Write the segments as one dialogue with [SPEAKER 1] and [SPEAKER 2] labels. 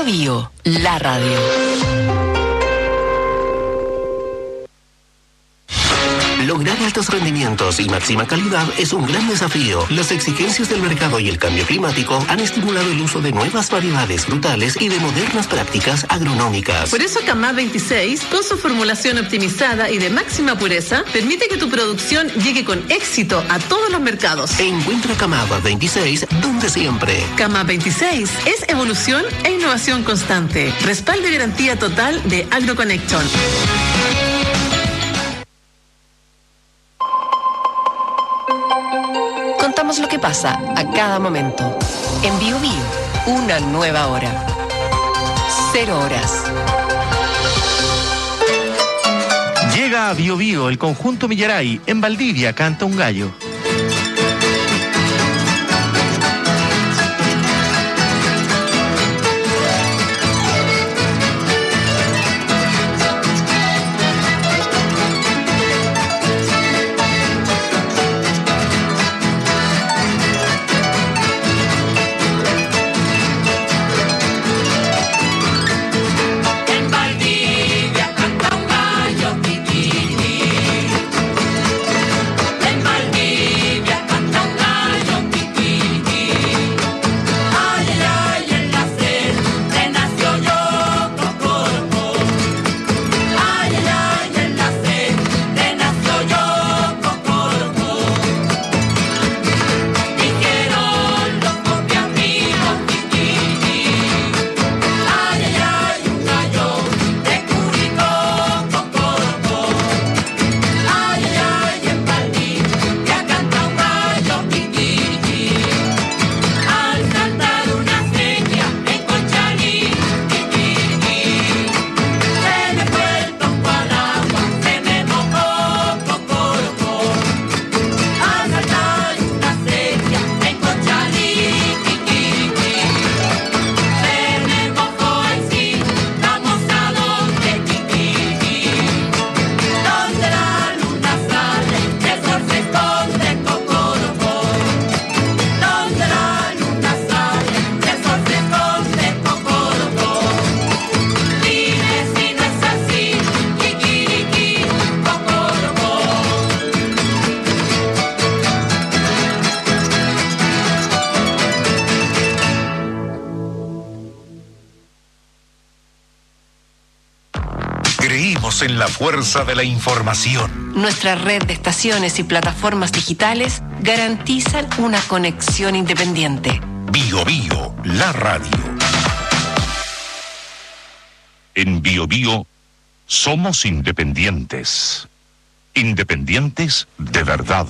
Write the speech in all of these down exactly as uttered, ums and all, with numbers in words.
[SPEAKER 1] Bio Bio, la radio.
[SPEAKER 2] Lograr altos rendimientos y máxima calidad es un gran desafío. Las exigencias del mercado y el cambio climático han estimulado el uso de nuevas variedades frutales y de modernas prácticas agronómicas.
[SPEAKER 3] Por eso Camad veintiséis, con su formulación optimizada y de máxima pureza, permite que tu producción llegue con éxito a todos los mercados.
[SPEAKER 2] Encuentra Camad veintiséis donde siempre.
[SPEAKER 3] Camad veintiséis es evolución e innovación constante. Respaldo y garantía total de AgroConnection.
[SPEAKER 1] Contamos lo que pasa a cada momento. En Bio Bio, una nueva hora. Cero horas.
[SPEAKER 4] Llega a Bio Bio el conjunto Millaray. En Valdivia canta un gallo.
[SPEAKER 5] En la fuerza de la información.
[SPEAKER 1] Nuestra red de estaciones y plataformas digitales garantizan una conexión independiente.
[SPEAKER 5] Bio Bio, la radio. En Bio Bio somos independientes. Independientes de verdad.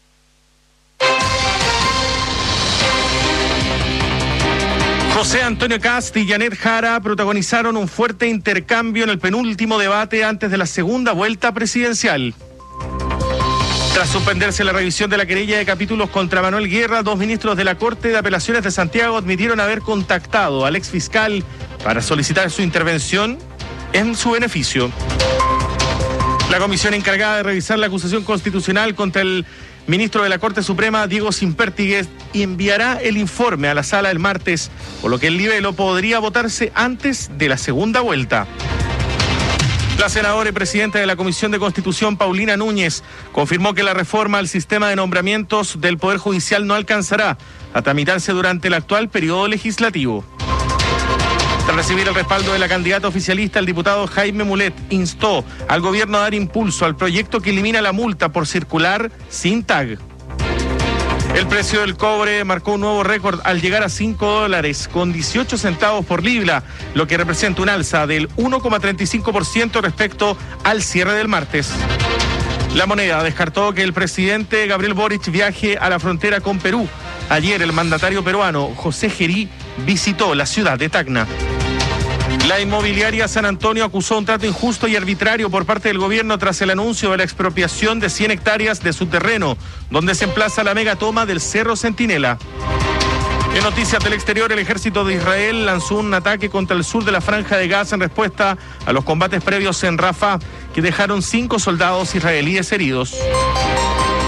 [SPEAKER 4] José Antonio Kast y Janet Jara protagonizaron un fuerte intercambio en el penúltimo debate antes de la segunda vuelta presidencial. Tras suspenderse la revisión de la querella de capítulos contra Manuel Guerra, dos ministros de la Corte de Apelaciones de Santiago admitieron haber contactado al exfiscal para solicitar su intervención en su beneficio. La comisión encargada de revisar la acusación constitucional contra el ministro de la Corte Suprema, Diego Simpértiguez, enviará el informe a la sala el martes, por lo que el libelo podría votarse antes de la segunda vuelta. La senadora y presidenta de la Comisión de Constitución, Paulina Núñez, confirmó que la reforma al sistema de nombramientos del Poder Judicial no alcanzará a tramitarse durante el actual periodo legislativo. Tras recibir el respaldo de la candidata oficialista, el diputado Jaime Mulet instó al gobierno a dar impulso al proyecto que elimina la multa por circular sin tag. El precio del cobre marcó un nuevo récord al llegar a cinco dólares con dieciocho centavos por libra, lo que representa un alza del uno coma treinta y cinco por ciento respecto al cierre del martes. La moneda descartó que el presidente Gabriel Boric viaje a la frontera con Perú. Ayer el mandatario peruano José Gerí visitó la ciudad de Tacna. La inmobiliaria San Antonio acusó un trato injusto y arbitrario por parte del gobierno tras el anuncio de la expropiación de cien hectáreas de su terreno, donde se emplaza la megatoma del Cerro Centinela. En noticias del exterior, el ejército de Israel lanzó un ataque contra el sur de la Franja de Gaza en respuesta a los combates previos en Rafah, que dejaron cinco soldados israelíes heridos.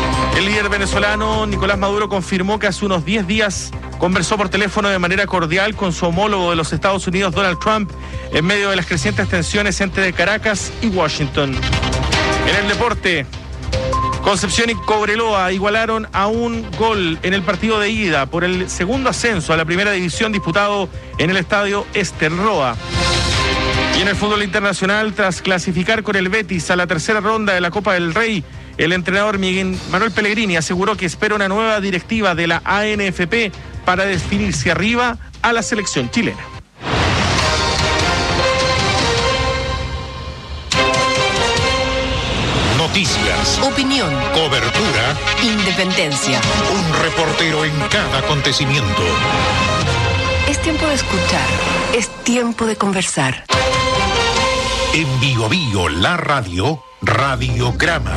[SPEAKER 4] El líder venezolano Nicolás Maduro confirmó que hace unos diez días conversó por teléfono de manera cordial con su homólogo de los Estados Unidos, Donald Trump, en medio de las crecientes tensiones entre Caracas y Washington. En el deporte, Concepción y Cobreloa igualaron a un gol en el partido de ida por el segundo ascenso a la primera división disputado en el estadio Esterroa. Y en el fútbol internacional, tras clasificar con el Betis a la tercera ronda de la Copa del Rey, el entrenador Miguel Manuel Pellegrini aseguró que espera una nueva directiva de la A N F P para definirse arriba a la selección chilena.
[SPEAKER 5] Noticias,
[SPEAKER 1] Opinión,
[SPEAKER 5] cobertura,
[SPEAKER 1] independencia.
[SPEAKER 5] un reportero en cada acontecimiento.
[SPEAKER 1] Es tiempo de escuchar, es tiempo de conversar.
[SPEAKER 5] En Bio Bio, la radio, Radiograma.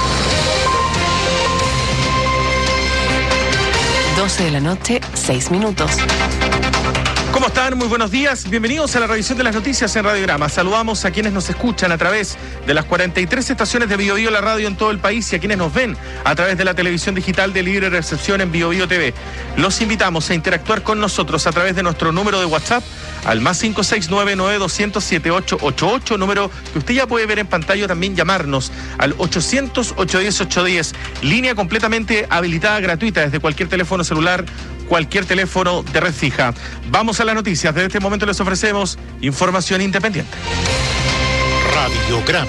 [SPEAKER 1] doce de la noche, seis minutos.
[SPEAKER 4] ¿Cómo están? Muy buenos días. Bienvenidos a la revisión de las noticias en Radiograma. Saludamos a quienes nos escuchan a través de las cuarenta y tres estaciones de Bio Bio, la radio en todo el país, y a quienes nos ven a través de la televisión digital de libre recepción en Bio Bio T V. Los invitamos a interactuar con nosotros a través de nuestro número de WhatsApp al más cinco seis nueve nueve dos cero cero siete ocho ocho ocho, número que usted ya puede ver en pantalla, o también llamarnos al ochocientos, ochocientos diez, ochocientos diez, línea completamente habilitada, gratuita, desde cualquier teléfono celular, cualquier teléfono de red fija. Vamos a las noticias. Desde este momento les ofrecemos información independiente.
[SPEAKER 5] Radiograma.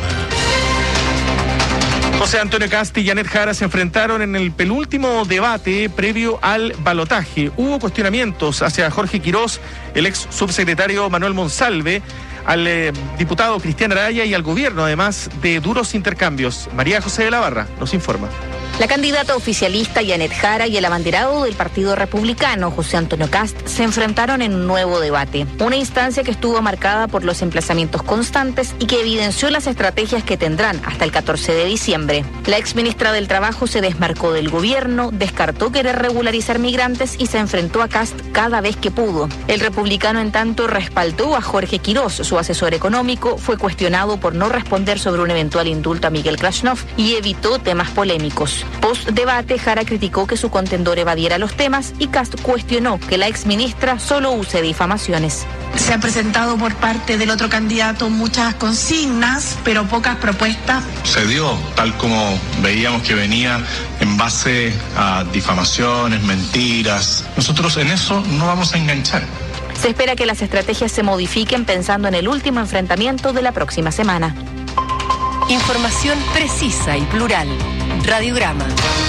[SPEAKER 4] José Antonio Cast y Janet Jara se enfrentaron en el penúltimo debate previo al balotaje. Hubo cuestionamientos hacia Jorge Quirós, el ex subsecretario Manuel Monsalve, al eh, diputado Cristian Araya y al gobierno, además de duros intercambios. María José de la Barra nos informa.
[SPEAKER 6] La candidata oficialista Janet Jara y el abanderado del Partido Republicano, José Antonio Cast, se enfrentaron en un nuevo debate. Una instancia que estuvo marcada por los emplazamientos constantes y que evidenció las estrategias que tendrán hasta el catorce de diciembre. La exministra del Trabajo se desmarcó del gobierno, descartó querer regularizar migrantes y se enfrentó a Cast cada vez que pudo. El republicano, en tanto, respaldó a Jorge Quirós, su asesor económico, fue cuestionado por no responder sobre un eventual indulto a Miguel Krasnov y evitó temas polémicos. Post-debate, Jara criticó que su contendor evadiera los temas y Cast cuestionó que la exministra solo use difamaciones.
[SPEAKER 7] Se han presentado por parte del otro candidato muchas consignas, pero pocas propuestas.
[SPEAKER 8] Se dio tal como veíamos que venía, en base a difamaciones, mentiras. Nosotros en eso no vamos a enganchar.
[SPEAKER 6] Se espera que las estrategias se modifiquen pensando en el último enfrentamiento de la próxima semana.
[SPEAKER 1] Información precisa y plural. Radiograma.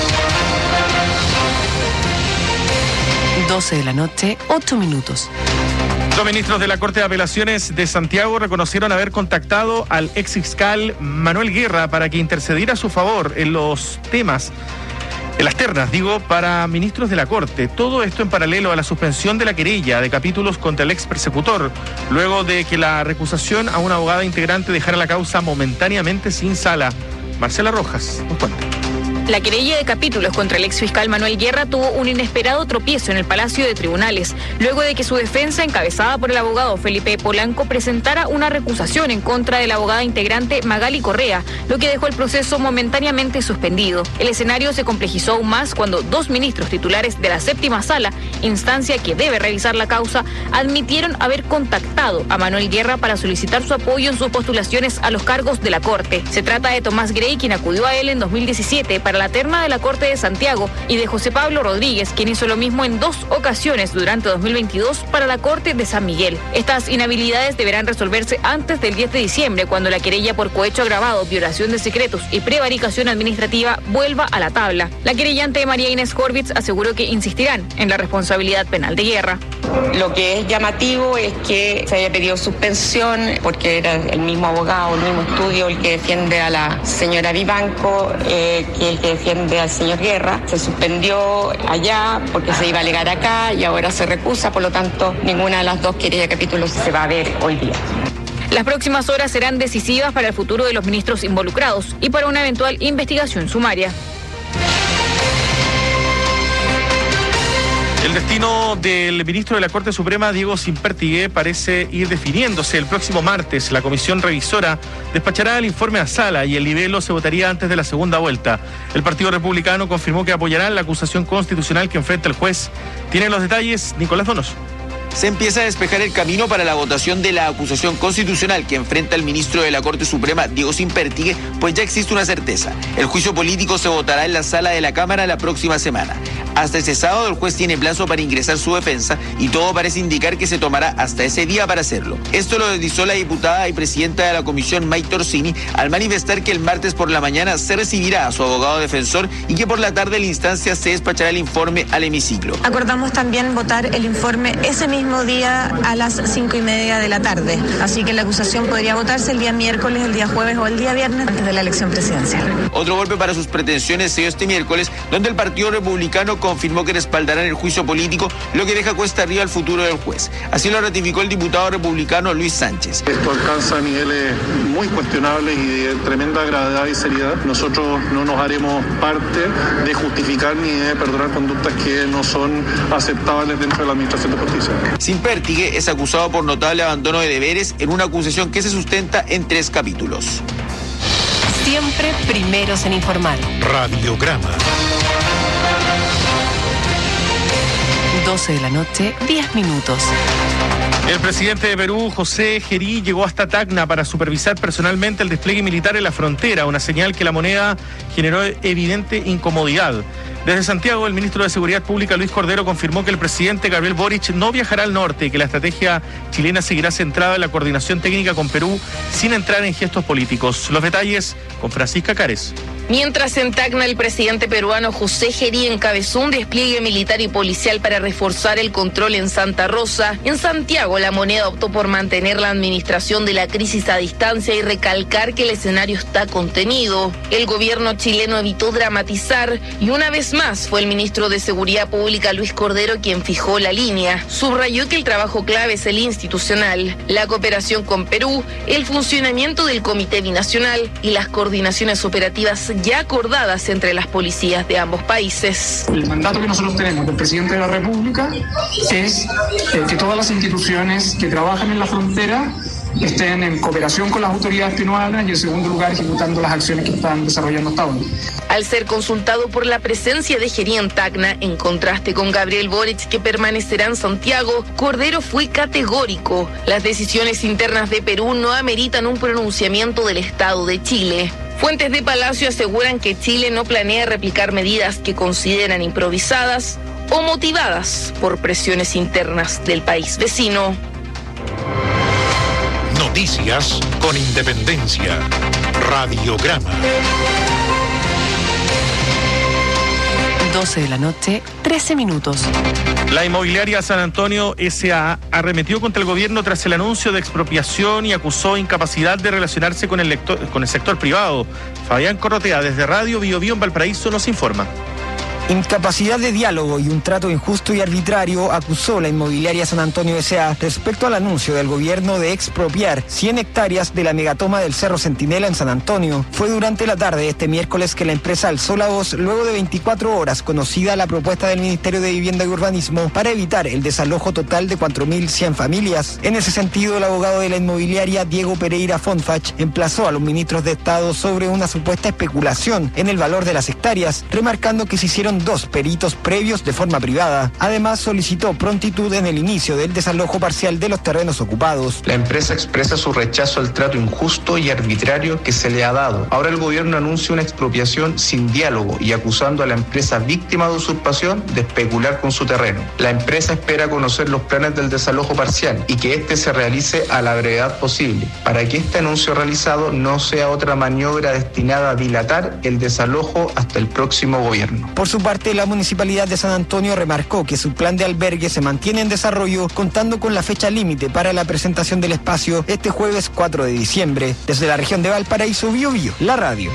[SPEAKER 1] doce de la noche, ocho minutos.
[SPEAKER 4] Dos ministros de la Corte de Apelaciones de Santiago reconocieron haber contactado al ex fiscal Manuel Guerra para que intercediera a su favor en los temas, en las ternas, digo, para ministros de la Corte. Todo esto en paralelo a la suspensión de la querella de capítulos contra el ex persecutor, luego de que la recusación a una abogada integrante dejara la causa momentáneamente sin sala. Marcela Rojas nos cuenta.
[SPEAKER 6] La querella de capítulos contra el exfiscal Manuel Guerra tuvo un inesperado tropiezo en el Palacio de Tribunales, luego de que su defensa, encabezada por el abogado Felipe Polanco, presentara una recusación en contra de la abogada integrante Magali Correa, lo que dejó el proceso momentáneamente suspendido. El escenario se complejizó aún más cuando dos ministros titulares de la séptima sala, instancia que debe revisar la causa, admitieron haber contactado a Manuel Guerra para solicitar su apoyo en sus postulaciones a los cargos de la Corte. Se trata de Tomás Grey, quien acudió a él en dos mil diecisiete para la terna de la Corte de Santiago, y de José Pablo Rodríguez, quien hizo lo mismo en dos ocasiones durante dos mil veintidós para la Corte de San Miguel. Estas inhabilidades deberán resolverse antes del diez de diciembre, cuando la querella por cohecho agravado, violación de secretos y prevaricación administrativa vuelva a la tabla. La querellante María Inés Horvitz aseguró que insistirán en la responsabilidad penal de Guerra.
[SPEAKER 9] Lo que es llamativo es que se haya pedido suspensión porque era el mismo abogado, el mismo estudio el que defiende a la señora Vivanco, eh, que el que defiende al señor Guerra. Se suspendió allá porque se iba a alegar acá y ahora se recusa, por lo tanto ninguna de las dos querellas de capítulos se va a ver hoy día.
[SPEAKER 6] Las próximas horas serán decisivas para el futuro de los ministros involucrados y para una eventual investigación sumaria.
[SPEAKER 4] El destino del ministro de la Corte Suprema, Diego Sínpertigue, parece ir definiéndose. El próximo martes, la comisión revisora despachará el informe a sala y el libelo se votaría antes de la segunda vuelta. El Partido Republicano confirmó que apoyará la acusación constitucional que enfrenta el juez. Tienen los detalles Nicolás Donoso.
[SPEAKER 10] Se empieza a despejar el camino para la votación de la acusación constitucional que enfrenta el ministro de la Corte Suprema, Diego Sínpertigue, pues ya existe una certeza. El juicio político se votará en la sala de la Cámara la próxima semana. Hasta ese sábado el juez tiene plazo para ingresar su defensa y todo parece indicar que se tomará hasta ese día para hacerlo. Esto lo deslizó la diputada y presidenta de la comisión, May Torsini, al manifestar que el martes por la mañana se recibirá a su abogado defensor y que por la tarde la instancia se despachará el informe al hemiciclo.
[SPEAKER 11] Acordamos también votar el informe ese mismo día a las cinco y media de la tarde. Así que la acusación podría votarse el día miércoles, el día jueves o el día viernes antes de la elección presidencial.
[SPEAKER 10] Otro golpe para sus pretensiones se dio este miércoles, donde el Partido Republicano confirmó que respaldarán el juicio político, lo que deja cuesta arriba el futuro del juez. Así lo ratificó el diputado republicano Luis Sánchez.
[SPEAKER 8] Esto alcanza niveles muy cuestionables y de tremenda gravedad y seriedad. Nosotros no nos haremos parte de justificar ni de perdonar conductas que no son aceptables dentro de la Administración de Justicia.
[SPEAKER 10] Sínpertigue es acusado por notable abandono de deberes en una acusación que se sustenta en tres capítulos.
[SPEAKER 1] Siempre primeros en informar.
[SPEAKER 5] Radiograma.
[SPEAKER 1] doce de la noche, diez minutos.
[SPEAKER 4] El presidente de Perú, José Gerí, llegó hasta Tacna para supervisar personalmente el despliegue militar en la frontera, una señal que la moneda generó evidente incomodidad. Desde Santiago, el ministro de Seguridad Pública, Luis Cordero, confirmó que el presidente Gabriel Boric no viajará al norte y que la estrategia chilena seguirá centrada en la coordinación técnica con Perú sin entrar en gestos políticos. Los detalles con Francisca Cares.
[SPEAKER 12] Mientras en Tacna el presidente peruano José Gerí encabezó un despliegue militar y policial para reforzar el control en Santa Rosa, en Santiago la moneda optó por mantener la administración de la crisis a distancia y recalcar que el escenario está contenido. El gobierno chileno evitó dramatizar y una vez más fue el ministro de Seguridad Pública Luis Cordero quien fijó la línea. Subrayó que el trabajo clave es el institucional, la cooperación con Perú, el funcionamiento del Comité Binacional y las coordinaciones operativas ya acordadas entre las policías de ambos países.
[SPEAKER 13] El mandato que nosotros tenemos del presidente de la República es eh, que todas las instituciones que trabajan en la frontera estén en cooperación con las autoridades peruanas y en segundo lugar ejecutando las acciones que están desarrollando hasta ahora.
[SPEAKER 12] Al ser consultado por la presencia de Gerí en Tacna, en contraste con Gabriel Boric que permanecerá en Santiago, Cordero fue categórico. Las decisiones internas de Perú no ameritan un pronunciamiento del Estado de Chile. Fuentes de Palacio aseguran que Chile no planea replicar medidas que consideran improvisadas o motivadas por presiones internas del país vecino.
[SPEAKER 5] Noticias con independencia. Radiograma.
[SPEAKER 1] doce de la noche, trece minutos.
[SPEAKER 4] La inmobiliaria San Antonio S A arremetió contra el gobierno tras el anuncio de expropiación y acusó incapacidad de relacionarse con el, lector, con el sector privado. Fabián Corrotea, desde Radio Bio Bio en Valparaíso, nos informa.
[SPEAKER 14] Incapacidad de diálogo y un trato injusto y arbitrario acusó la inmobiliaria San Antonio S A respecto al anuncio del gobierno de expropiar cien hectáreas de la megatoma del Cerro Centinela en San Antonio. Fue durante la tarde de este miércoles que la empresa alzó la voz luego de veinticuatro horas conocida la propuesta del Ministerio de Vivienda y Urbanismo para evitar el desalojo total de cuatro mil cien familias. En ese sentido, el abogado de la inmobiliaria, Diego Pereira Fonfach, emplazó a los ministros de Estado sobre una supuesta especulación en el valor de las hectáreas, remarcando que se hicieron dos peritos previos de forma privada. Además, solicitó prontitud en el inicio del desalojo parcial de los terrenos ocupados.
[SPEAKER 15] La empresa expresa su rechazo al trato injusto y arbitrario que se le ha dado. Ahora el gobierno anuncia una expropiación sin diálogo y acusando a la empresa víctima de usurpación de especular con su terreno. La empresa espera conocer los planes del desalojo parcial y que este se realice a la brevedad posible, para que este anuncio realizado no sea otra maniobra destinada a dilatar el desalojo hasta el próximo gobierno.
[SPEAKER 14] Por su parte, la Municipalidad de San Antonio remarcó que su plan de albergue se mantiene en desarrollo, contando con la fecha límite para la presentación del espacio este jueves cuatro de diciembre. Desde la región de Valparaíso, Bio Bio, la radio.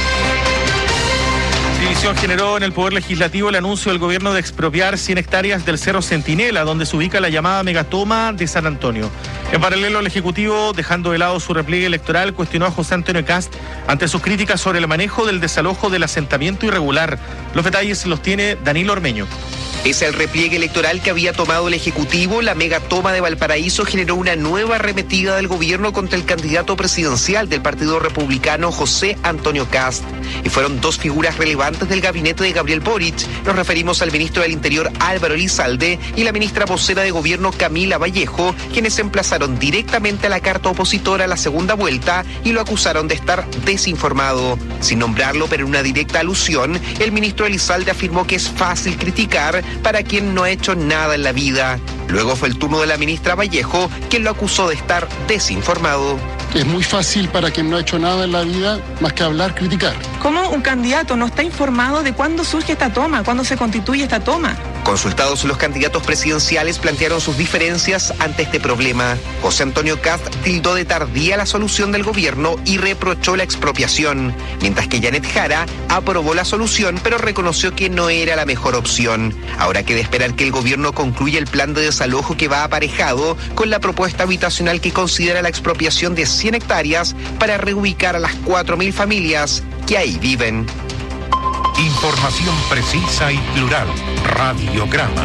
[SPEAKER 4] División generó en el Poder Legislativo el anuncio del gobierno de expropiar cien hectáreas del Cerro Centinela, donde se ubica la llamada megatoma de San Antonio. En paralelo, el Ejecutivo, dejando de lado su repliegue electoral, cuestionó a José Antonio Kast ante sus críticas sobre el manejo del desalojo del asentamiento irregular. Los detalles los tiene Danilo Ormeño.
[SPEAKER 16] Pese al repliegue electoral que había tomado el Ejecutivo, la mega toma de Valparaíso generó una nueva arremetida del gobierno contra el candidato presidencial del Partido Republicano, José Antonio Kast. Y fueron dos figuras relevantes del gabinete de Gabriel Boric. Nos referimos al ministro del Interior, Álvaro Elizalde, y la ministra vocera de Gobierno, Camila Vallejo, quienes se emplazaron directamente a la carta opositora a la segunda vuelta y lo acusaron de estar desinformado. Sin nombrarlo, pero en una directa alusión, el ministro Elizalde afirmó que es fácil criticar para quien no ha hecho nada en la vida. Luego fue el turno de la ministra Vallejo, quien lo acusó de estar desinformado.
[SPEAKER 17] Es muy fácil para quien no ha hecho nada en la vida, más que hablar, criticar.
[SPEAKER 7] ¿Cómo un candidato no está informado de cuándo surge esta toma, cuándo se constituye esta toma?
[SPEAKER 16] Consultados, los candidatos presidenciales plantearon sus diferencias ante este problema. José Antonio Kast tildó de tardía la solución del gobierno y reprochó la expropiación, mientras que Janet Jara aprobó la solución, pero reconoció que no era la mejor opción. Ahora queda esperar que el gobierno concluya el plan de desalojo que va aparejado con la propuesta habitacional que considera la expropiación de cien hectáreas para reubicar a las cuatro mil familias que ahí viven.
[SPEAKER 5] Información precisa y plural. Radiograma.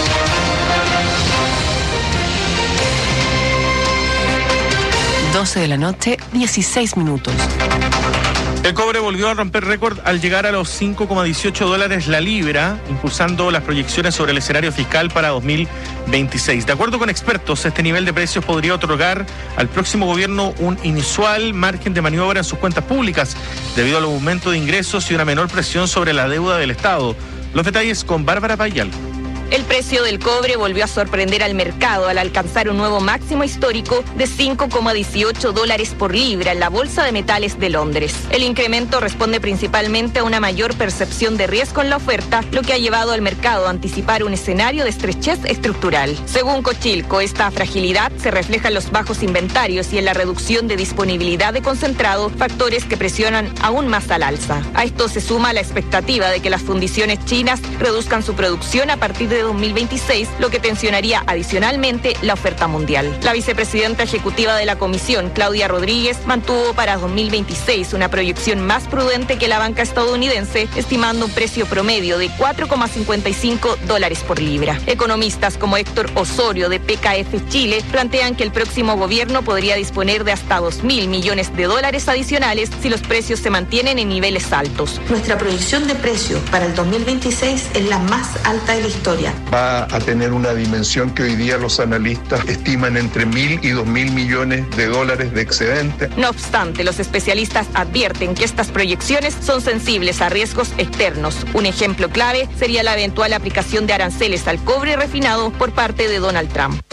[SPEAKER 1] doce de la noche, dieciséis minutos.
[SPEAKER 4] El cobre volvió a romper récord al llegar a los cinco coma dieciocho dólares la libra, impulsando las proyecciones sobre el escenario fiscal para dos mil veintiséis. De acuerdo con expertos, este nivel de precios podría otorgar al próximo gobierno un inusual margen de maniobra en sus cuentas públicas, debido al aumento de ingresos y una menor presión sobre la deuda del Estado. Los detalles con Bárbara Payal.
[SPEAKER 6] El precio del cobre volvió a sorprender al mercado al alcanzar un nuevo máximo histórico de cinco coma dieciocho dólares por libra en la Bolsa de Metales de Londres. El incremento responde principalmente a una mayor percepción de riesgo en la oferta, lo que ha llevado al mercado a anticipar un escenario de estrechez estructural. Según Cochilco, esta fragilidad se refleja en los bajos inventarios y en la reducción de disponibilidad de concentrado, factores que presionan aún más al alza. A esto se suma la expectativa de que las fundiciones chinas reduzcan su producción a partir de dos mil veintiséis, lo que tensionaría adicionalmente la oferta mundial. La vicepresidenta ejecutiva de la comisión, Claudia Rodríguez, mantuvo para dos mil veintiséis una proyección más prudente que la banca estadounidense, estimando un precio promedio de cuatro coma cincuenta y cinco dólares por libra. Economistas como Héctor Osorio de P K F Chile plantean que el próximo gobierno podría disponer de hasta dos mil millones de dólares adicionales si los precios se mantienen en niveles altos.
[SPEAKER 18] Nuestra proyección de precios para el dos mil veintiséis es la más alta de la historia.
[SPEAKER 8] Va a tener una dimensión que hoy día los analistas estiman entre mil y dos mil millones de dólares de excedente.
[SPEAKER 6] No obstante, los especialistas advierten que estas proyecciones son sensibles a riesgos externos. Un ejemplo clave sería la eventual aplicación de aranceles al cobre refinado por parte de Donald Trump.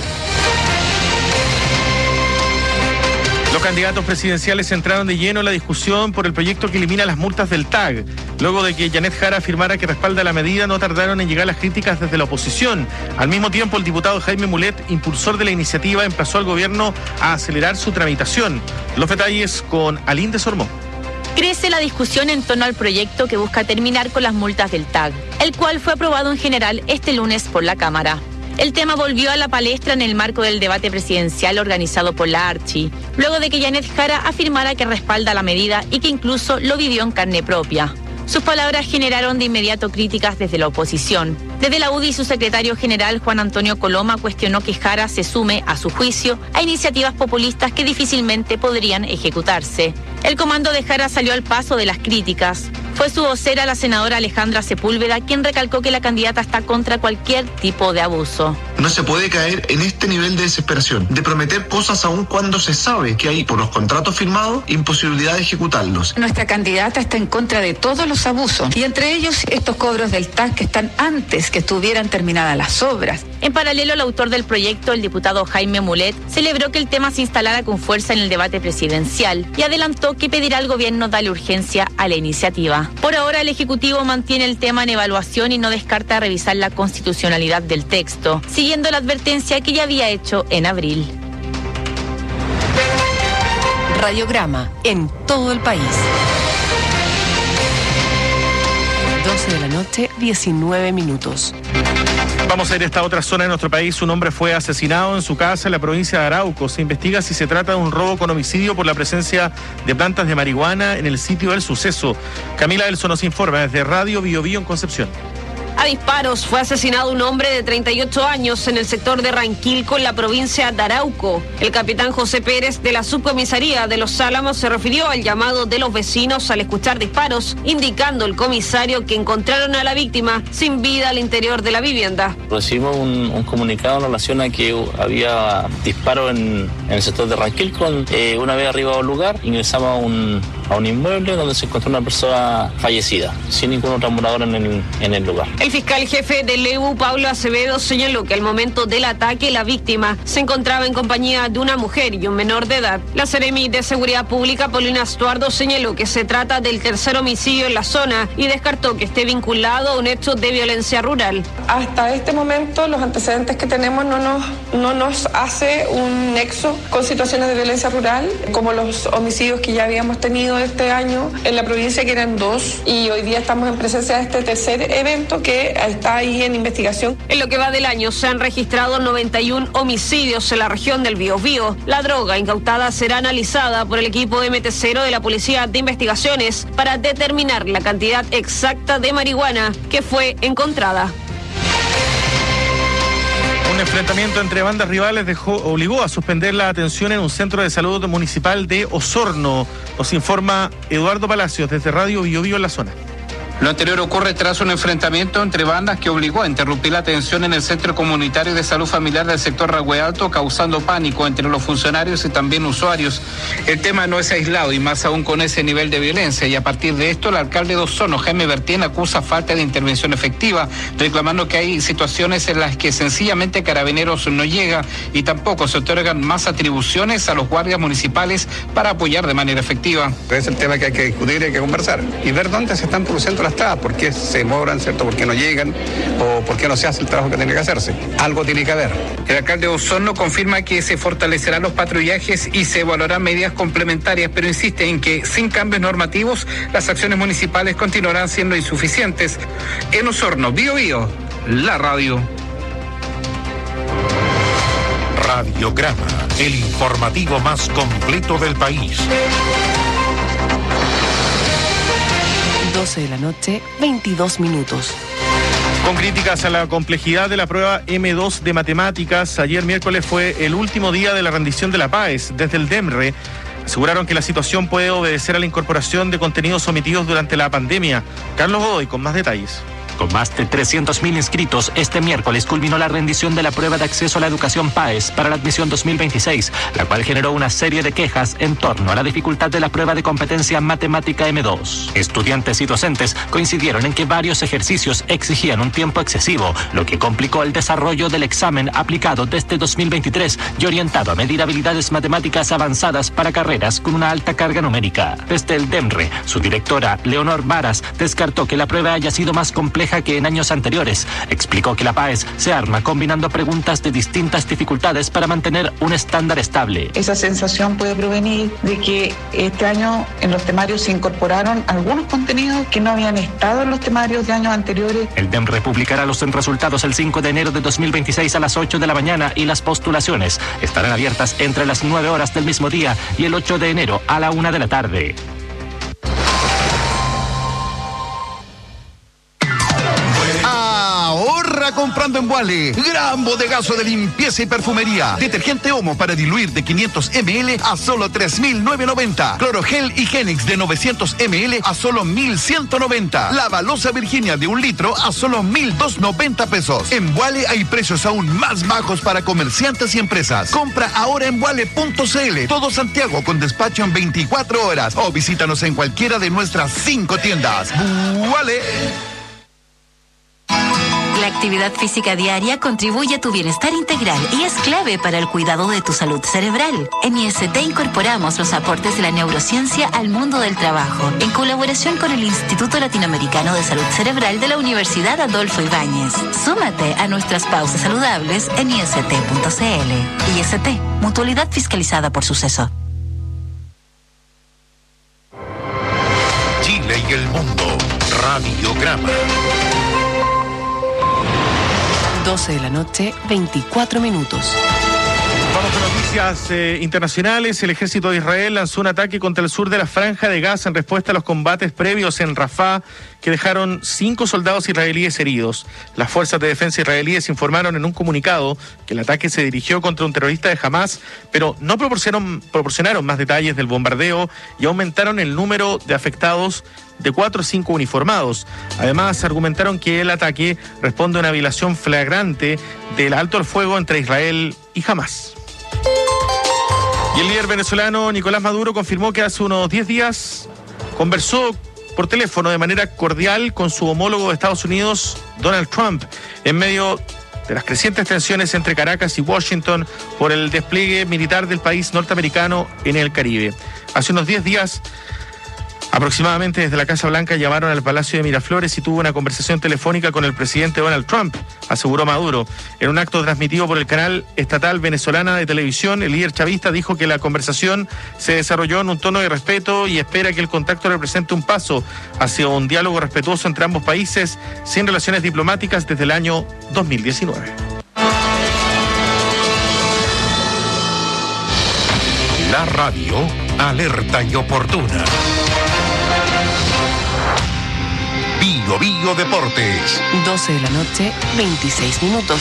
[SPEAKER 4] Los candidatos presidenciales entraron de lleno en la discusión por el proyecto que elimina las multas del T A G. Luego de que Janet Jara afirmara que respalda la medida, no tardaron en llegar las críticas desde la oposición. Al mismo tiempo, el diputado Jaime Mulet, impulsor de la iniciativa, emplazó al gobierno a acelerar su tramitación. Los detalles con Aline de Sormó.
[SPEAKER 19] Crece la discusión en torno al proyecto que busca terminar con las multas del T A G, el cual fue aprobado en general este lunes por la Cámara. El tema volvió a la palestra en el marco del debate presidencial organizado por la Archi, luego de que Janet Jara afirmara que respalda la medida y que incluso lo vivió en carne propia. Sus palabras generaron de inmediato críticas desde la oposición. Desde la U D I, su secretario general, Juan Antonio Coloma, cuestionó que Jara se sume, a su juicio, a iniciativas populistas que difícilmente podrían ejecutarse. El comando de Jara salió al paso de las críticas. Fue su vocera, la senadora Alejandra Sepúlveda, quien recalcó que la candidata está contra cualquier tipo de abuso.
[SPEAKER 20] No se puede caer en este nivel de desesperación, de prometer cosas aun cuando se sabe que hay, por los contratos firmados, imposibilidad de ejecutarlos.
[SPEAKER 21] Nuestra candidata está en contra de todos los abusos, y entre ellos estos cobros del T A C que están antes que estuvieran terminadas las obras.
[SPEAKER 19] En paralelo, el autor del proyecto, el diputado Jaime Mulet, celebró que el tema se instalara con fuerza en el debate presidencial y adelantó que pedirá al gobierno darle urgencia a la iniciativa. Por ahora, el Ejecutivo mantiene el tema en evaluación y no descarta revisar la constitucionalidad del texto, siguiendo la advertencia que ya había hecho en abril.
[SPEAKER 1] Radiograma en todo el país. doce de la noche, diecinueve minutos.
[SPEAKER 4] Vamos a ir a esta otra zona de nuestro país. Un hombre fue asesinado en su casa en la provincia de Arauco. Se investiga si se trata de un robo con homicidio por la presencia de plantas de marihuana en el sitio del suceso. Camila Elso nos informa desde Radio Bio Bio en Concepción.
[SPEAKER 2] A disparos fue asesinado un hombre de treinta y ocho años en el sector de Ranquilco, en la provincia de Arauco. El capitán José Pérez de la subcomisaría de Los Álamos se refirió al llamado de los vecinos al escuchar disparos, indicando el comisario que encontraron a la víctima sin vida al interior de la vivienda.
[SPEAKER 22] Recibimos un, un comunicado en relación a que había disparos en, en el sector de Ranquilco. Eh, una vez arriba al lugar, ingresamos a un, a un inmueble donde se encontró una persona fallecida, sin ningún otro morador en el, en el lugar.
[SPEAKER 2] El fiscal jefe del E U, Pablo Acevedo, señaló que al momento del ataque la víctima se encontraba en compañía de una mujer y un menor de edad. La Seremi de Seguridad Pública, Paulina Estuardo, señaló que se trata del tercer homicidio en la zona y descartó que esté vinculado a un hecho de violencia rural.
[SPEAKER 23] Hasta este momento los antecedentes que tenemos no nos, no nos hace un nexo con situaciones de violencia rural, como los homicidios que ya habíamos tenido este año en la provincia, que eran dos, y hoy día estamos en presencia de este tercer evento que está ahí en investigación.
[SPEAKER 2] En lo que va del año se han registrado noventa y uno homicidios en la región del Biobío. La droga incautada será analizada por el equipo M T cero de la Policía de Investigaciones para determinar la cantidad exacta de marihuana que fue encontrada.
[SPEAKER 4] Un enfrentamiento entre bandas rivales dejó, obligó a suspender la atención en un centro de salud municipal de Osorno. Nos informa Eduardo Palacios desde Radio Biobío en la zona.
[SPEAKER 24] Lo anterior ocurre tras un enfrentamiento entre bandas que obligó a interrumpir la atención en el Centro Comunitario de Salud Familiar del sector Rahue Alto, causando pánico entre los funcionarios y también usuarios. El tema no es aislado y más aún con ese nivel de violencia, y a partir de esto el alcalde de Osorno, Jaime Bertien, acusa falta de intervención efectiva, reclamando que hay situaciones en las que sencillamente Carabineros no llega y tampoco se otorgan más atribuciones a los guardias municipales para apoyar de manera efectiva.
[SPEAKER 25] Es el tema que hay que discutir y hay que conversar y ver dónde se están produciendo las trabas, por qué se demoran, ¿cierto? ¿Por qué no llegan? ¿O por qué no se hace el trabajo que tiene que hacerse? Algo tiene que haber.
[SPEAKER 24] El alcalde de Osorno confirma que se fortalecerán los patrullajes y se evaluarán medidas complementarias, pero insiste en que sin cambios normativos las acciones municipales continuarán siendo insuficientes. En Osorno, Bio Bio, la radio.
[SPEAKER 5] Radiograma, el informativo más completo del país.
[SPEAKER 1] doce de la noche, veintidós minutos.
[SPEAKER 4] Con críticas a la complejidad de la prueba eme dos de matemáticas, ayer miércoles fue el último día de la rendición de la PAES. Desde el DEMRE aseguraron que la situación puede obedecer a la incorporación de contenidos omitidos durante la pandemia. Carlos Godoy con más detalles.
[SPEAKER 26] Con más de trescientos mil inscritos, este miércoles culminó la rendición de la prueba de acceso a la educación PAES para la admisión dos mil veintiséis, la cual generó una serie de quejas en torno a la dificultad de la prueba de competencia matemática eme dos. Estudiantes y docentes coincidieron en que varios ejercicios exigían un tiempo excesivo, lo que complicó el desarrollo del examen aplicado desde dos mil veintitrés y orientado a medir habilidades matemáticas avanzadas para carreras con una alta carga numérica. Desde el DEMRE, su directora, Leonor Varas, descartó que la prueba haya sido más compleja que en años anteriores. Explicó que la PAES se arma combinando preguntas de distintas dificultades para mantener un estándar estable.
[SPEAKER 27] Esa sensación puede provenir de que este año en los temarios se incorporaron algunos contenidos que no habían estado en los temarios de años anteriores.
[SPEAKER 26] El DEMRE publicará los resultados el cinco de enero de dos mil veintiséis a las ocho de la mañana y las postulaciones estarán abiertas entre las nueve horas del mismo día y el ocho de enero a la una de la tarde.
[SPEAKER 28] Comprando en Wale, gran bodegazo de limpieza y perfumería. Detergente Omo para diluir de quinientos mililitros a solo tres mil novecientos noventa. Clorogel Higienix de novecientos mililitros a solo mil ciento noventa. La Balosa Virginia de un litro a solo mil doscientos noventa pesos. En Wale hay precios aún más bajos para comerciantes y empresas. Compra ahora en wale punto cl. Todo Santiago con despacho en veinticuatro horas o visítanos en cualquiera de nuestras cinco tiendas. Wale.
[SPEAKER 29] La actividad física diaria contribuye a tu bienestar integral y es clave para el cuidado de tu salud cerebral. En I S T incorporamos los aportes de la neurociencia al mundo del trabajo, en colaboración con el Instituto Latinoamericano de Salud Cerebral de la Universidad Adolfo Ibáñez. Súmate a nuestras pausas saludables en i s t punto c l. I S T, mutualidad fiscalizada por Suceso.
[SPEAKER 5] Chile y el mundo. Radiograma.
[SPEAKER 1] doce de la noche, veinticuatro minutos.
[SPEAKER 4] Vamos con noticias eh, internacionales. El ejército de Israel lanzó un ataque contra el sur de la Franja de Gaza en respuesta a los combates previos en Rafah que dejaron cinco soldados israelíes heridos. Las fuerzas de defensa israelíes informaron en un comunicado que el ataque se dirigió contra un terrorista de Hamas, pero no proporcionaron, proporcionaron más detalles del bombardeo y aumentaron el número de afectados de cuatro o cinco uniformados. Además, argumentaron que el ataque responde a una violación flagrante del alto al fuego entre Israel y Hamas. Y el líder venezolano Nicolás Maduro confirmó que hace unos diez días conversó por teléfono de manera cordial con su homólogo de Estados Unidos, Donald Trump, en medio de las crecientes tensiones entre Caracas y Washington por el despliegue militar del país norteamericano en el Caribe. Hace unos diez días, aproximadamente desde la Casa Blanca, llamaron al Palacio de Miraflores y tuvo una conversación telefónica con el presidente Donald Trump, aseguró Maduro. En un acto transmitido por el canal estatal venezolana de televisión, el líder chavista dijo que la conversación se desarrolló en un tono de respeto y espera que el contacto represente un paso hacia un diálogo respetuoso entre ambos países sin relaciones diplomáticas desde el año dos mil diecinueve.
[SPEAKER 5] La radio alerta y oportuna. Bio Bio Deportes.
[SPEAKER 1] doce de la noche, veintiséis minutos.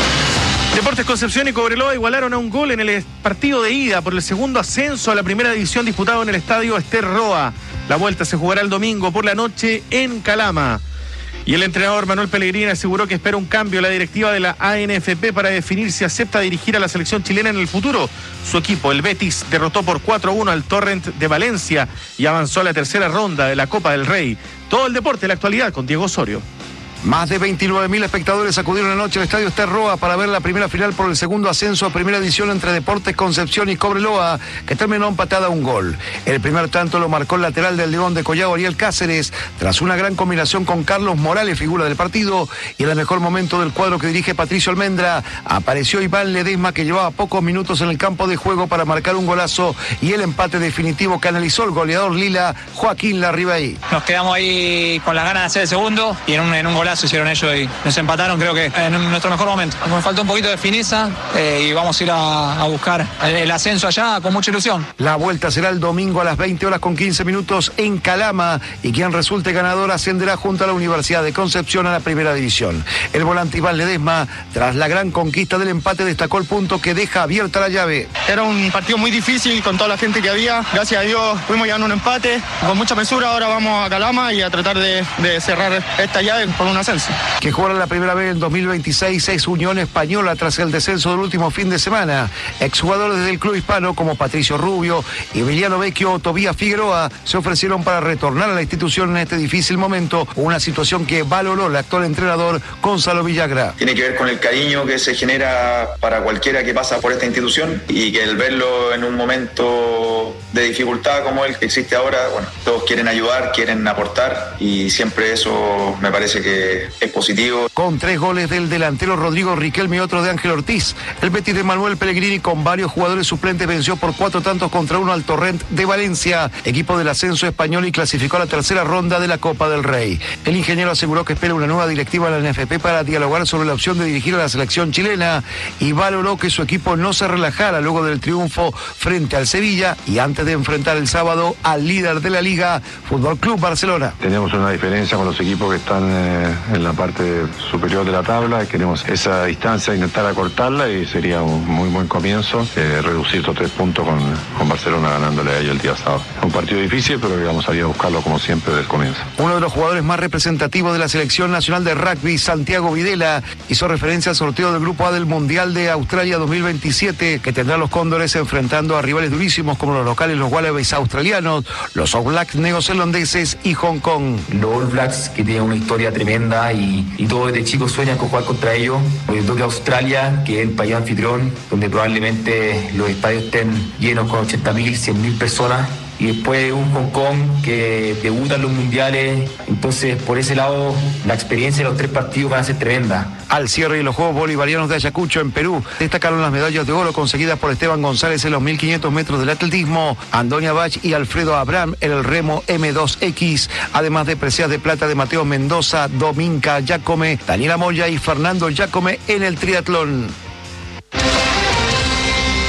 [SPEAKER 4] Deportes Concepción y Cobreloa igualaron a un gol en el partido de ida por el segundo ascenso a la primera división disputado en el estadio Ester Roa. La vuelta se jugará el domingo por la noche en Calama. Y el entrenador Manuel Pellegrini aseguró que espera un cambio en la directiva de la A N F P para definir si acepta dirigir a la selección chilena en el futuro. Su equipo, el Betis, derrotó por cuatro a uno al Torrent de Valencia y avanzó a la tercera ronda de la Copa del Rey. Todo el deporte, la actualidad con Diego Osorio.
[SPEAKER 3] Más de veintinueve mil espectadores acudieron anoche al estadio Ester Roa para ver la primera final por el segundo ascenso a primera edición entre Deportes Concepción y Cobreloa, que terminó empatada a un gol. El primer tanto lo marcó el lateral del León de Collao, Ariel Cáceres, tras una gran combinación con Carlos Morales, figura del partido, y en el mejor momento del cuadro que dirige Patricio Almendra, apareció Iván Ledesma, que llevaba pocos minutos en el campo de juego para marcar un golazo, y el empate definitivo que analizó el goleador lila, Joaquín Larribey.
[SPEAKER 9] Nos quedamos ahí con las ganas de hacer el segundo, y en un, en un golazo hicieron ellos y nos empataron, creo que en nuestro mejor momento. Nos faltó un poquito de fineza eh, y vamos a ir a, a buscar el, el ascenso allá con mucha ilusión.
[SPEAKER 3] La vuelta será el domingo a las veinte horas con quince minutos en Calama, y quien resulte ganador ascenderá junto a la Universidad de Concepción a la primera división. El volante Iván Ledesma, tras la gran conquista del empate, destacó el punto que deja abierta la llave.
[SPEAKER 10] Era un partido muy difícil con toda la gente que había. Gracias a Dios pudimos llevar un empate con mucha mesura. Ahora vamos a Calama y a tratar de, de cerrar esta llave por un ascenso.
[SPEAKER 3] Que jugará la primera vez en dos mil veintiséis es Unión Española tras el descenso del último fin de semana. Exjugadores del club hispano como Patricio Rubio, Emiliano Vecchio o Tobías Figueroa se ofrecieron para retornar a la institución en este difícil momento, una situación que valoró el actual entrenador Gonzalo Villagra.
[SPEAKER 11] Tiene que ver con el cariño que se genera para cualquiera que pasa por esta institución, y que el verlo en un momento de dificultad como el que existe ahora, bueno, todos quieren ayudar, quieren aportar, y siempre eso me parece que es positivo.
[SPEAKER 3] Con tres goles del delantero Rodrigo Riquelme y otro de Ángel Ortiz, el Betis de Manuel Pellegrini, con varios jugadores suplentes, venció por cuatro tantos contra uno al Torrent de Valencia, equipo del ascenso español, y clasificó a la tercera ronda de la Copa del Rey. El ingeniero aseguró que espera una nueva directiva de la N F P para dialogar sobre la opción de dirigir a la selección chilena, y valoró que su equipo no se relajara luego del triunfo frente al Sevilla y antes de enfrentar el sábado al líder de la Liga, Fútbol Club Barcelona.
[SPEAKER 12] Tenemos una diferencia con los equipos que están eh, en la parte superior de la tabla. Queremos esa distancia, intentar acortarla, y sería un muy buen comienzo eh, reducir estos tres puntos con, con Barcelona ganándole a ellos el día sábado. Un partido difícil, pero que vamos a ir a buscarlo como siempre desde el comienzo.
[SPEAKER 3] Uno de los jugadores más representativos de la selección nacional de rugby, Santiago Videla, hizo referencia al sorteo del grupo A del Mundial de Australia dos mil veintisiete, que tendrá los Cóndores enfrentando a rivales durísimos como los locales, los Wallabies australianos, los All Blacks neozelandeses y Hong Kong.
[SPEAKER 13] Los All Blacks, que tienen una historia tremenda, y, y todos desde chicos sueñan con jugar contra ellos. Hoy toca Australia, que es el país anfitrión, donde probablemente los estadios estén llenos con ochenta mil, cien mil personas. Y después un Hong Kong que debuta en los mundiales. Entonces, por ese lado, la experiencia de los tres partidos va a ser tremenda.
[SPEAKER 3] Al cierre de los Juegos Bolivarianos de Ayacucho, en Perú, destacaron las medallas de oro conseguidas por Esteban González en los mil quinientos metros del atletismo, Antonia Bach y Alfredo Abraham en el remo eme dos equis, además de preseas de plata de Mateo Mendoza, Dominca Yacome, Daniela Moya y Fernando Yacome en el triatlón.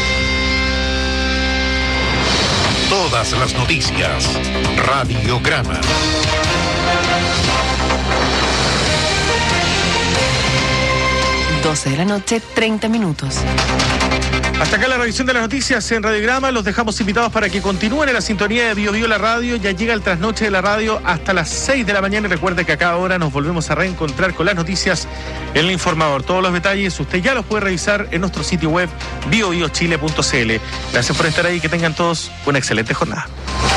[SPEAKER 5] todas las noticias. Radiograma.
[SPEAKER 1] doce de la noche, treinta minutos.
[SPEAKER 4] Hasta acá la revisión de las noticias en Radiograma. Los dejamos invitados para que continúen en la sintonía de Bio Bio la radio. Ya llega el trasnoche de la radio hasta las seis de la mañana. Y recuerde que a cada hora nos volvemos a reencontrar con las noticias en el informador. Todos los detalles usted ya los puede revisar en nuestro sitio web bio bio chile punto c l. Gracias por estar ahí. Que tengan todos una excelente jornada.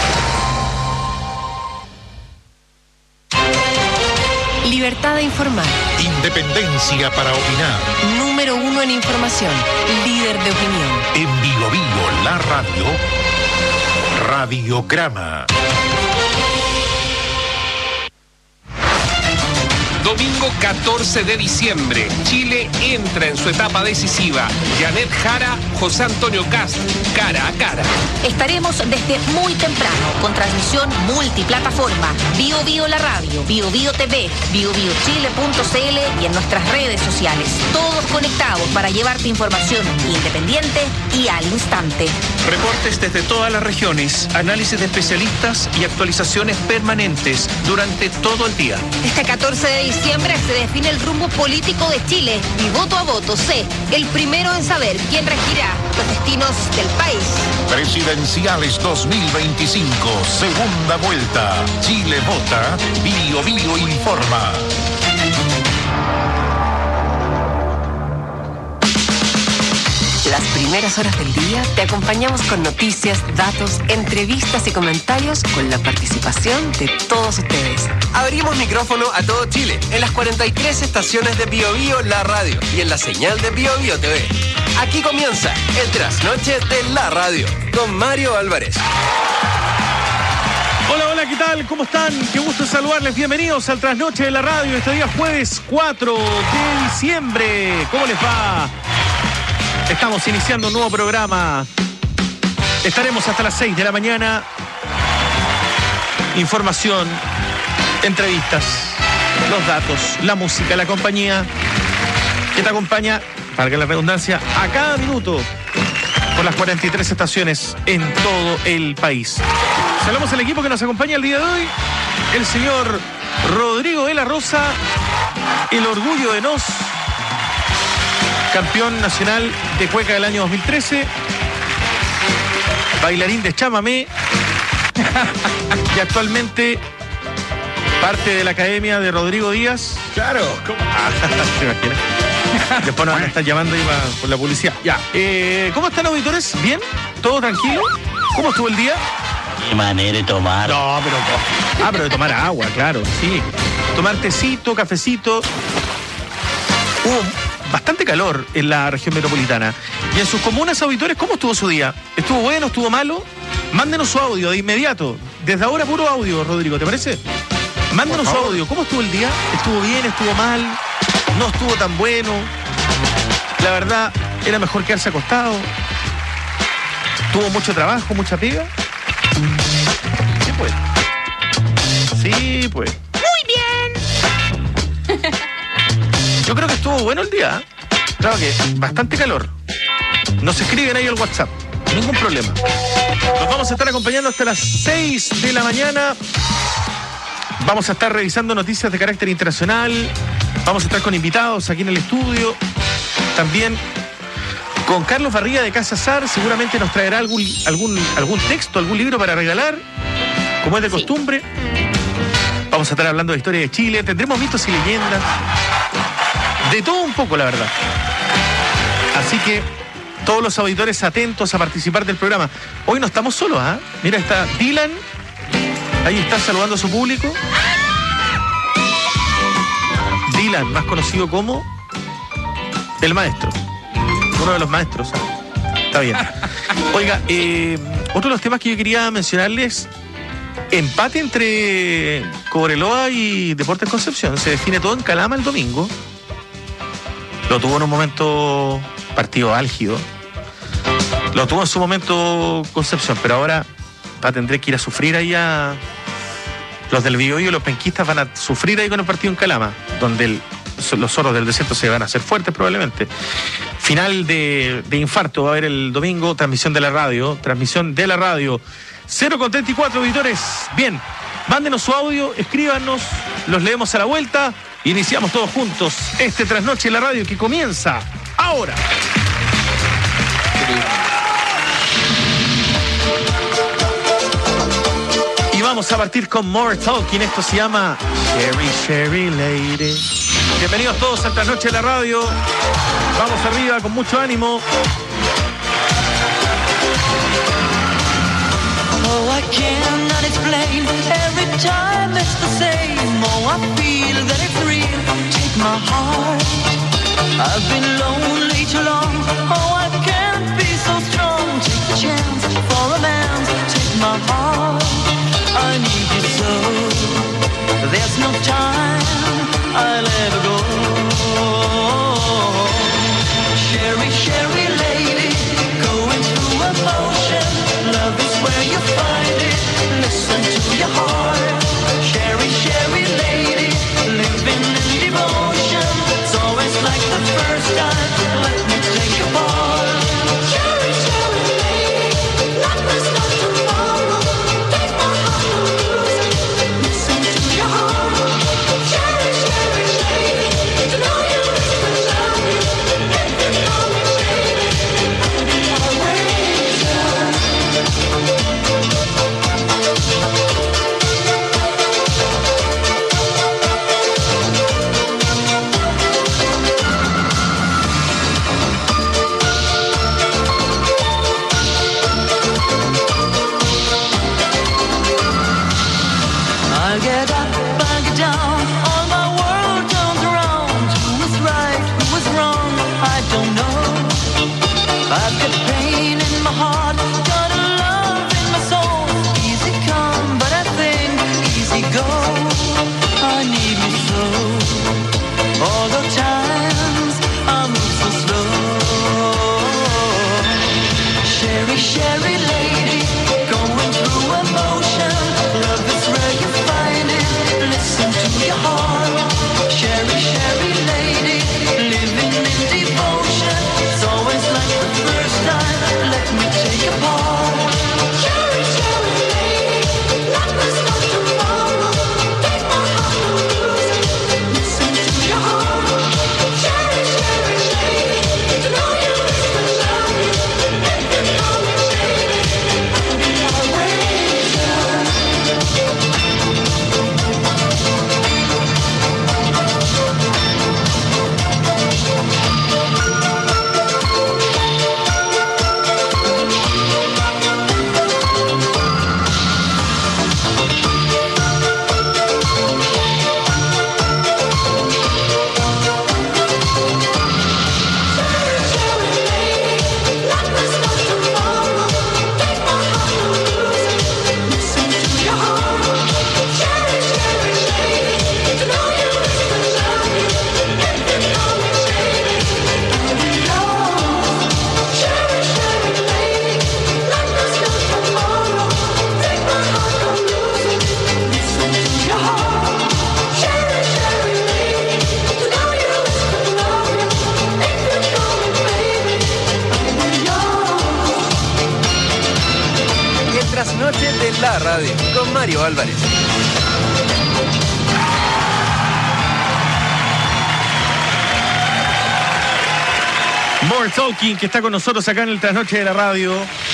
[SPEAKER 1] Libertad de informar.
[SPEAKER 5] Independencia para opinar.
[SPEAKER 1] Número uno en información. Líder de opinión.
[SPEAKER 5] En Bio Bio la radio. Radiograma.
[SPEAKER 6] Domingo catorce de diciembre, Chile entra en su etapa decisiva. Janet Jara, José Antonio Kast, cara a cara.
[SPEAKER 7] Estaremos desde muy temprano, con transmisión multiplataforma. Bio Bio la radio, Bio Bio T V, bio bio chile punto c l y en nuestras redes sociales. Todos conectados para llevarte información independiente y al instante.
[SPEAKER 6] Reportes desde todas las regiones, análisis de especialistas y actualizaciones permanentes durante todo el día.
[SPEAKER 7] Este catorce de diciembre se define el rumbo político de Chile y voto a voto sé, el primero en saber quién regirá los destinos del país.
[SPEAKER 5] Presidenciales dos mil veinticinco, segunda vuelta. Chile vota, Bio Bio informa.
[SPEAKER 1] Las primeras horas del día te acompañamos con noticias, datos, entrevistas y comentarios con la participación de todos ustedes.
[SPEAKER 8] Abrimos micrófono a todo Chile en las cuarenta y tres estaciones de Bio Bio la radio y en la señal de Bio Bio T V. Aquí comienza el trasnoche de la radio con Mario Álvarez.
[SPEAKER 4] Hola, hola, ¿qué tal? ¿Cómo están? Qué gusto saludarles. Bienvenidos al trasnoche de la radio. Este día jueves cuatro de diciembre. ¿Cómo les va? Estamos iniciando un nuevo programa. Estaremos hasta las seis de la mañana. Información, entrevistas, los datos, la música, la compañía que te acompaña, valga la redundancia, a cada minuto por las cuarenta y tres estaciones en todo el país. Saludamos al equipo que nos acompaña el día de hoy. El señor Rodrigo de la Rosa, el orgullo de Nos, campeón nacional de cueca del año dos mil trece, bailarín de chamamé y actualmente parte de la academia de Rodrigo Díaz.
[SPEAKER 6] Claro, ¿cómo?
[SPEAKER 4] ¿Se imagina? Después nos van a estar llamando y va por la publicidad. Ya. Eh, ¿Cómo están, auditores? ¿Bien? ¿Todo tranquilo? ¿Cómo estuvo el día?
[SPEAKER 22] Qué manera de tomar.
[SPEAKER 4] No, pero... Ah, pero de tomar agua, claro, sí. Tomar tecito, cafecito. Hubo bastante calor en la región metropolitana. Y en sus comunas, auditores, ¿cómo estuvo su día? ¿Estuvo bueno? ¿Estuvo malo? Mándenos su audio de inmediato. Desde ahora puro audio, Rodrigo, ¿te parece? Mándenos su audio. ¿Cómo estuvo el día? ¿Estuvo bien? ¿Estuvo mal? ¿No estuvo tan bueno? La verdad, era mejor quedarse acostado. ¿Tuvo mucho trabajo, mucha pega? Sí, pues. Sí, pues.
[SPEAKER 7] Muy bien.
[SPEAKER 4] Yo creo que estuvo bueno el día. Claro que bastante calor. Nos escriben ahí al WhatsApp. Ningún problema. Nos vamos a estar acompañando hasta las seis de la mañana. Vamos a estar revisando noticias de carácter internacional. Vamos a estar con invitados aquí en el estudio. También con Carlos Barriga de Casa Sar. Seguramente nos traerá algún, algún, algún texto, algún libro para regalar, como es de costumbre. Vamos a estar hablando de historia de Chile. Tendremos mitos y leyendas. De todo un poco, la verdad. Así que todos los auditores atentos a participar del programa. Hoy no estamos solos, ¿ah? ¿eh? Mira, está Dylan. Ahí está saludando a su público. Dylan, más conocido como el maestro. Uno de los maestros, ¿eh? Está bien. Oiga, eh, otro de los temas que yo quería mencionarles: empate entre Cobreloa y Deportes Concepción. Se define todo en Calama el domingo. Lo tuvo en un momento partido álgido. Lo tuvo en su momento Concepción, pero ahora va a tener que ir a sufrir ahí a... Los del Biobío, los penquistas van a sufrir ahí con el partido en Calama, donde el los zorros del desierto se van a hacer fuertes probablemente. Final de, de infarto va a haber el domingo, transmisión de la radio, transmisión de la radio. cero con treinta y cuatro auditores. Bien, mándenos su audio, escríbanos, los leemos a la vuelta. Iniciamos todos juntos este Trasnoche en la radio que comienza ahora. Y vamos a partir con More Talking. Esto se llama Sherry, Sherry Lady. Bienvenidos todos a Trasnoche en la radio. Vamos arriba con mucho ánimo.
[SPEAKER 14] Oh, I cannot explain. Every time it's the same. Oh, I feel that it's real. Take my heart. I've been lonely too long. Oh, I can't be so strong. Take the chance for a man. Take my heart. I need you so. There's no time I'll ever go. Sherry, Sherry lady, going through emotion. Love is where you find it. Listen to your heart. Sherry, Sherry lady, living in devotion. It's always like the first time. Let me take a part. Sherry, Sherry lady, not this, not tomorrow. Take my heart, lose it. Listen to your heart. Sherry, Sherry lady, to know you is to love you. If you know me, baby, I'll wait you. I get up, I get down, all my world turns around. Who is right, who is wrong, I don't know. I've got pain in my heart, got a love in my soul. Easy come, but I think easy go. I need you so. All the times I move so slow. Sherry, Sherry lady, going through emotion. Love is where you find it. Listen to your heart. Sherry, Sherry lady, living in devotion. It's always like the first time. Let me take a part. Sherry, Sherry lady, not this, not tomorrow. Take my heart, lose it. Listen to your heart. Sherry, Sherry lady, to know you is to love you. If you know me, baby, I'll wait you.
[SPEAKER 8] El Trasnoche de la radio con Mario Álvarez.
[SPEAKER 4] More Talking, que está con nosotros acá en el Trasnoche de la radio.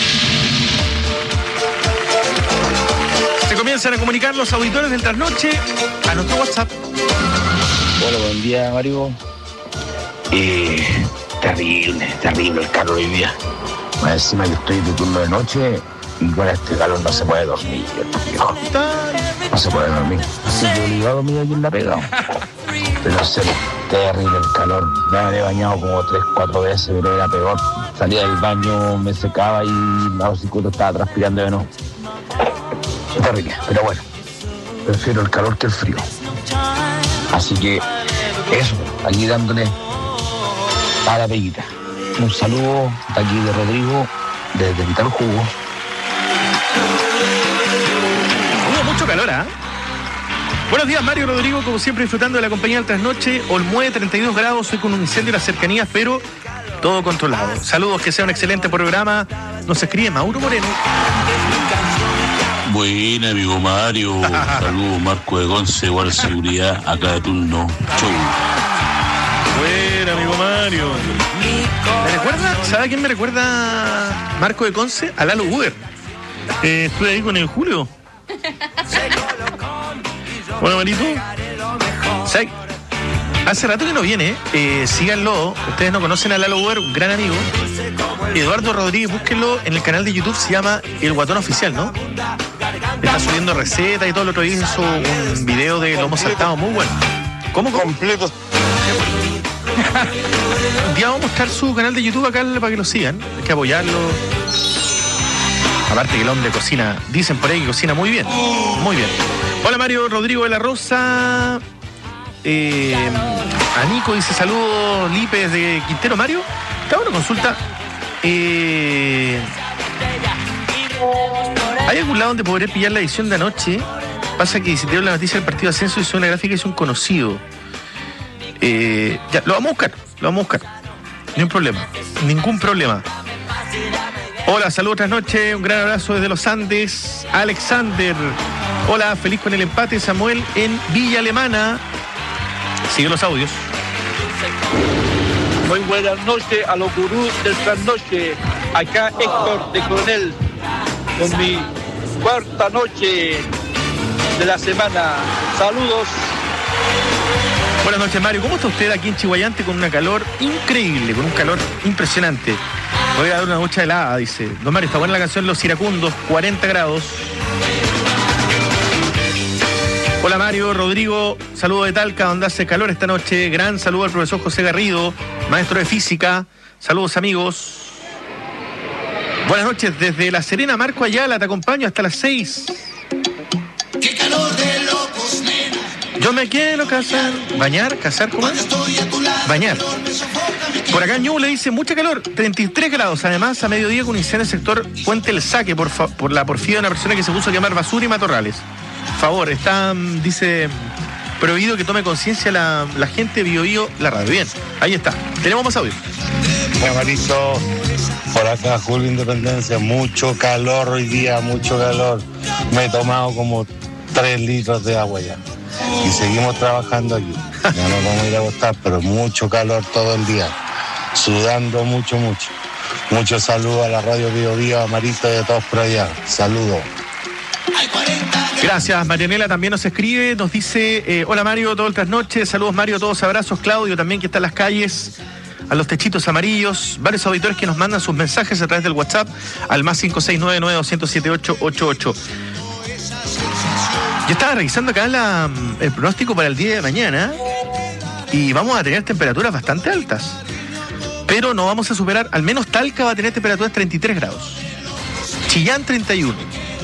[SPEAKER 4] Se comienzan a comunicar los auditores del Trasnoche a nuestro WhatsApp.
[SPEAKER 15] Hola, buen día, Mario. Eh, terrible, terrible el calor hoy día. Más encima que estoy de turno de noche y con este calor no se puede dormir, viejo. No se puede dormir. Así que obligado a dormir aquí en la pega. Pero en serio, terrible el calor. Me habré bañado como tres, cuatro veces, pero era peor. Salía del baño, me secaba y a los cinco estaba transpirando de nuevo. Terrible, pero bueno. Prefiero el calor que el frío. Así que eso, aquí dándole a la peguita. Un saludo de aquí de Rodrigo, desde Vital Jugo.
[SPEAKER 4] Hubo mucho calor, ¿ah? ¿eh? Buenos días, Mario Rodrigo, como siempre disfrutando de la compañía del trasnoche. Olmué, treinta y dos grados, hoy con un incendio en las cercanías, pero todo controlado. Saludos, que sea un excelente programa. Nos escribe Mauro Moreno.
[SPEAKER 2] Buena, amigo Mario. Saludos, Marco de Conce, Guardia Seguridad, acá de turno. Chau.
[SPEAKER 4] Buena, amigo Mario. ¿Me recuerda? ¿Sabe a quién me recuerda Marco de Conce? A Lalo Uber. Eh, estuve ahí con el Julio. Bueno, Marito. ¿Sabe? Hace rato que no viene, eh, síganlo. Ustedes no conocen a Lalo Uber, un gran amigo. Eduardo Rodríguez, búsquenlo en el canal de YouTube, se llama El Guatón Oficial, ¿no? Está subiendo recetas y todo. El otro día hizo un video de lomo saltado muy bueno. ¿Cómo? Completo. Un día vamos a mostrar su canal de YouTube acá para que lo sigan. Hay que apoyarlo. Aparte que el hombre cocina, dicen por ahí que cocina muy bien. Muy bien. Hola, Mario Rodrigo de la Rosa. Eh, a Nico dice saludos, Lipes de Quintero. Mario, te hago una consulta. Eh, ¿Hay algún lado donde podré pillar la edición de anoche? Pasa que si te doy la noticia del partido de ascenso, hizo una gráfica y es un conocido. Eh, ya, lo vamos a buscar, lo vamos a buscar. No hay problema, ningún problema. Hola, saludos, otras noches, un gran abrazo desde los Andes. Alexander, hola, feliz con el empate. Samuel en Villa Alemana. Sigue los audios.
[SPEAKER 16] Muy buenas noches a los gurús del trasnoche. Acá Héctor de Coronel, con mi cuarta noche de la semana. Saludos.
[SPEAKER 4] Buenas noches, Mario. ¿Cómo está usted aquí en Chihuayante con una calor increíble, con un calor impresionante? Voy a dar una ducha helada, dice. Don Mario, está buena la canción Los Iracundos, cuarenta grados. Hola, Mario Rodrigo, saludo de Talca, donde hace calor esta noche. Gran saludo al profesor José Garrido, maestro de física. Saludos, amigos. Buenas noches, desde La Serena, Marco Ayala, te acompaño hasta las seis.
[SPEAKER 14] Qué calor de locos, nena.
[SPEAKER 4] Yo me quiero casar. ¿Bañar? ¿Casar? ¿Cómo es? Bañar. Por acá Ñu le dice mucha calor, treinta y tres grados. Además, a mediodía con un incendio en el sector Puente El Saque por, fa- por la porfía de una persona que se puso a quemar basura y matorrales. Favor, está, dice, prohibido que tome conciencia la, la gente. Bio Bio, la radio. Bien, ahí está. Tenemos más audio.
[SPEAKER 17] Hola, Marito. Por acá, Julio Independencia. Mucho calor hoy día, mucho calor. Me he tomado como tres litros de agua ya. Y seguimos trabajando aquí. Ya nos vamos a ir a acostar, pero mucho calor todo el día. Sudando mucho, mucho. Muchos saludos a la radio Bio Bio, a Marito y a todos por allá. Saludos.
[SPEAKER 4] Gracias, Marianela también nos escribe, nos dice, eh, hola Mario, todo el trasnoche, saludos Mario, todos abrazos, Claudio también que está en las calles, a los techitos amarillos, varios auditores que nos mandan sus mensajes a través del WhatsApp al más cinco seis nueve nueve dos cero siete ocho ocho ocho. Yo estaba revisando acá la, el pronóstico para el día de mañana y vamos a tener temperaturas bastante altas, pero no vamos a superar, al menos Talca va a tener temperaturas treinta y tres grados, Chillán treinta y uno.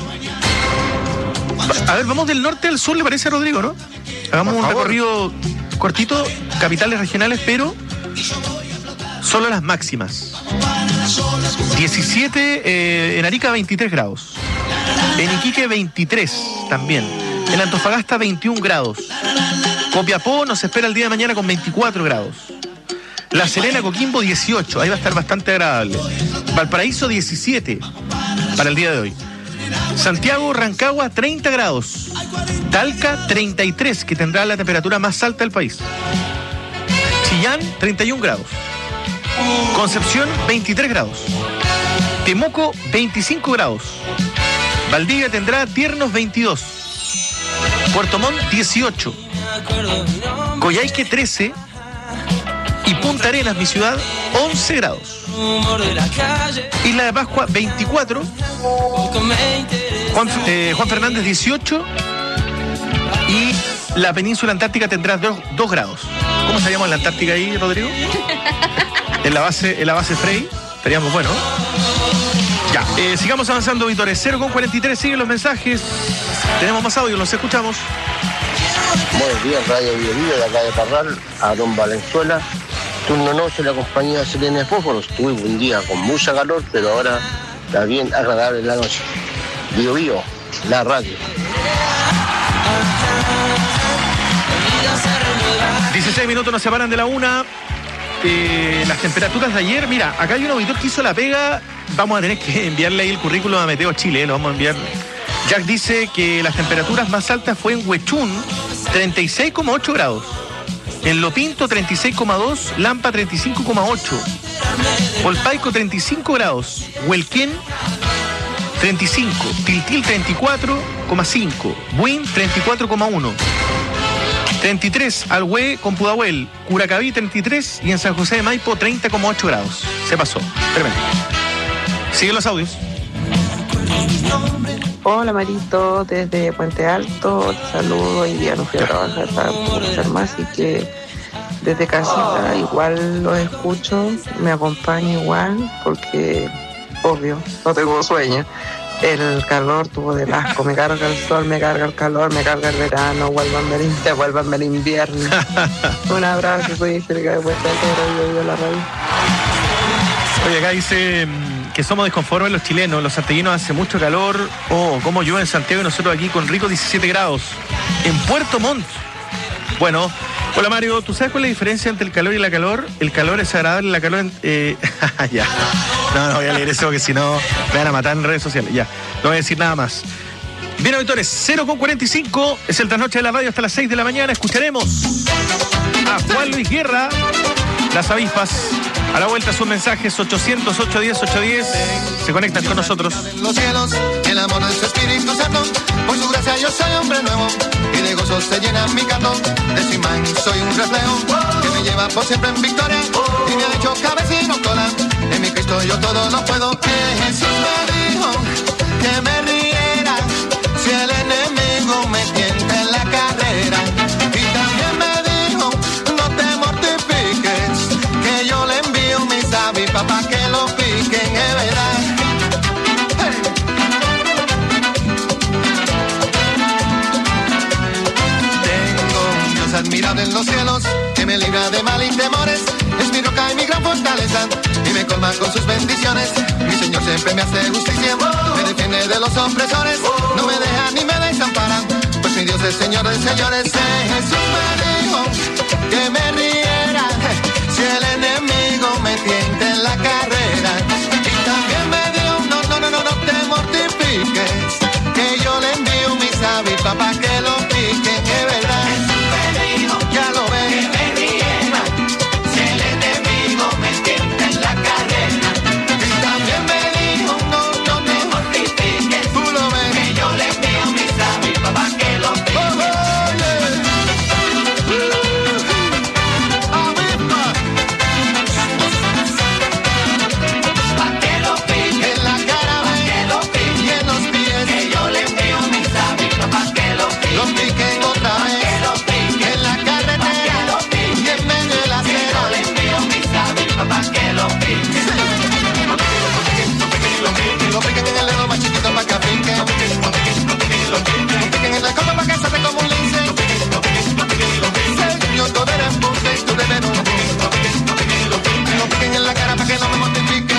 [SPEAKER 4] A ver, vamos del norte al sur, ¿le parece a Rodrigo, no? Hagamos un recorrido cortito, capitales regionales, pero solo las máximas. diecisiete, eh, en Arica veintitrés grados. En Iquique veintitrés también. En Antofagasta veintiún grados. Copiapó nos espera el día de mañana con veinticuatro grados. La Serena, Coquimbo dieciocho, ahí va a estar bastante agradable. Valparaíso diecisiete para el día de hoy. Santiago, Rancagua, treinta grados. Talca, treinta y tres, que tendrá la temperatura más alta del país. Chillán, treinta y un grados. Concepción, veintitrés grados. Temuco, veinticinco grados. Valdivia tendrá tiernos veintidós. Puerto Montt, dieciocho. Coyhaique, trece. Y Punta Arenas, mi ciudad, once grados. Isla de Pascua, veinticuatro. Juan, eh, Juan Fernández, dieciocho. Y la península antártica tendrá dos grados. ¿Cómo estaríamos en la Antártica ahí, Rodrigo? En la base, en la base Frey. Estaríamos, bueno. Ya, eh, sigamos avanzando, Vítores. cero con cuarenta y tres, siguen los mensajes. Tenemos más audio, los escuchamos.
[SPEAKER 18] Buenos días, Radio Bio Bio, de acá de Parral, a Don Valenzuela. Turno noche, la compañía Selena de Fósforos. Tuve un día con mucha calor, pero ahora está bien agradable la noche. Bio Bio, la radio.
[SPEAKER 4] dieciséis minutos nos separan de la una. Eh, las temperaturas de ayer, mira, acá hay un auditor que hizo la pega. Vamos a tener que enviarle ahí el currículum a Meteo Chile, eh, lo vamos a enviar. Jack dice que las temperaturas más altas fue en Huechún, treinta y seis coma ocho grados. En Lopinto, treinta y seis coma dos. Lampa, treinta y cinco coma ocho. Polpaico, treinta y cinco grados. Huelquén, treinta y cinco. Tiltil, treinta y cuatro coma cinco. Buin, treinta y cuatro coma uno. treinta y tres, Alhué con Pudahuel. Curacaví, treinta y tres. Y en San José de Maipo, treinta coma ocho grados. Se pasó. Tremendo. Siguen los audios.
[SPEAKER 19] Hola Marito, desde Puente Alto, te saludo. Hoy día no fui a trabajar para escuchar más, así que desde casita igual los escucho, me acompaña igual, porque obvio, no tengo sueño. El calor tuvo de asco, me carga el sol, me carga el calor, me carga el verano, vuelvan el invierno, vuelvan el invierno. Un abrazo, soy Angélica de Puente Alto, vivo la radio.
[SPEAKER 4] Oye, acá dice que somos disconformes los chilenos, los santiaguinos hace mucho calor, oh, como llueve en Santiago y nosotros aquí con rico diecisiete grados. En Puerto Montt. Bueno, hola Mario, ¿tú sabes cuál es la diferencia entre el calor y la calor? El calor es agradable, la calor... Eh, ya, no, no voy a leer eso porque si no me van a matar en redes sociales, ya, no voy a decir nada más. Bien, auditores, cero con cuarenta y cinco, es el trasnoche de la radio hasta las seis de la mañana, escucharemos a Juan Luis Guerra, Las Avispas. A la vuelta sus mensajes ochocientos, ochocientos diez, ochocientos diez. Se conectan con nosotros.
[SPEAKER 14] En los cielos, el amor de su Espíritu Santo. Por su gracia yo soy hombre nuevo. Y de gozo se llena mi canto. De su imán soy un reflejo que me lleva por siempre en victoria. Y me ha hecho cabecino cola. En mi Cristo yo todo lo puedo. Que Jesús me dijo que me riera si el enemigo me tienta en la carrera. Y también me dijo no te mortifiques, que yo le envío mis avispas para que lo piquen, es verdad. Hey. Tengo un Dios admirable en los cielos, que me libra de mal y temores. Es mi roca y mi gran fortaleza, y me colma con sus bendiciones. Mi Señor siempre me hace justicia, me defiende de los opresores. No me deja ni me desampara, pues mi Dios es Señor de señores. Jesús me dijo que me riera si el enemigo me tienta en la carrera. Y también me dijo, no, no, no, no, no te mortifiques, que yo le envío mis avispas para que lo piquen, es verdad. Me dijo, ya lo ves, que me riera si el enemigo me tienta en la carrera. Y también me dijo, no, no te mortifiques, tú lo ves, que yo le envío mis avispas para que lo piquen. Oh, oh, yeah. Los piquen otra vez, en la carretera y en medio de la acera. Le envío mis avispas para que lo piquen. Lo piquen en el dedo más chiquito para que piquen. Lo piquen en la copa para que salte como un lince. Señor, tú eres embuste y tú eres no. Lo piquen en la cara para que no me mortifiquen.